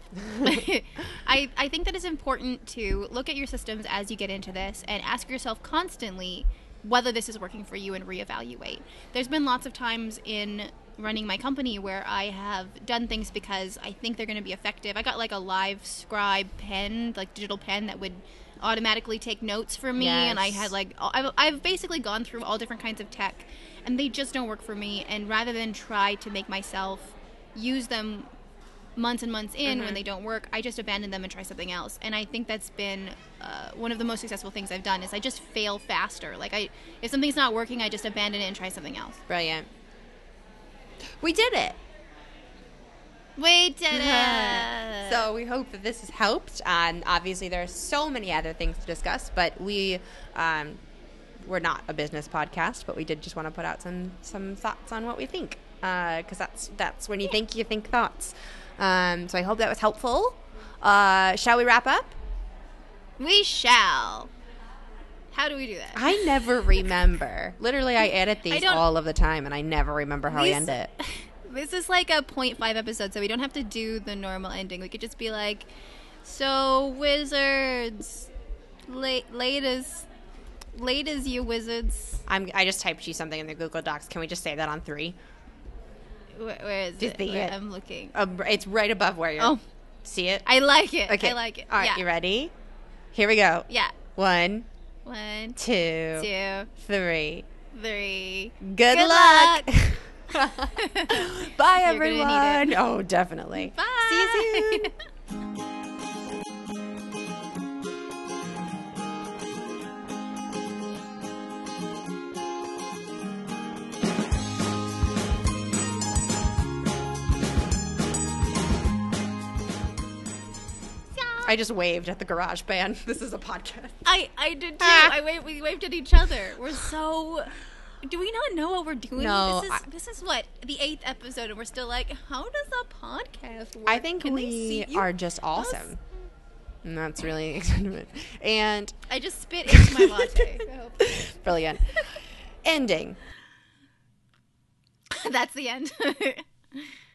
I, I think that it's important to look at your systems as you get into this and ask yourself constantly whether this is working for you and reevaluate. There's been lots of times in running my company where I have done things because I think they're going to be effective. I got like a Live Scribe pen, like digital pen that would automatically take notes for me, yes. and I had like I've, I've basically gone through all different kinds of tech, and they just don't work for me. And rather than try to make myself use them months and months in mm-hmm. when they don't work, I just abandon them and try something else. And I think that's been uh, one of the most successful things I've done is I just fail faster. Like I, if something's not working, I just abandon it and try something else. Brilliant. We did it. We did it. So we hope that this has helped. And obviously there are so many other things to discuss, but we, um, we're not a business podcast, but we did just want to put out some, some thoughts on what we think. Uh, cause that's, that's when you yeah. think, you think thoughts. Um, so I hope that was helpful. Uh, shall we wrap up? We shall. How do we do that? I never remember. Literally, I edit these I all of the time, and I never remember how these, I end it. This is like a point five episode, so we don't have to do the normal ending. We could just be like, so wizards, late, late as, late as you wizards. I'm. I just typed you something in the Google Docs. Can we just say that on three? Where, where is just it? Where I'm looking. Uh, it's right above where you're. Oh, see it? I like it. Okay. I like it. All right, yeah. You ready? Here we go. Yeah. One. One. Two. Two. Three. Three. Good, Good luck. luck. Bye, You're everyone. gonna need it. Oh, definitely. Bye. See you soon. I just waved at the garage band. This is a podcast. I, I did too. Ah. I waved, we waved at each other. We're so... Do we not know what we're doing? No. This is, I, this is what? The eighth episode, and we're still like, how does a podcast work? I think Can we are just awesome. Us? And that's really exciting. And... I just spit into my latte. Brilliant. Ending. That's the end.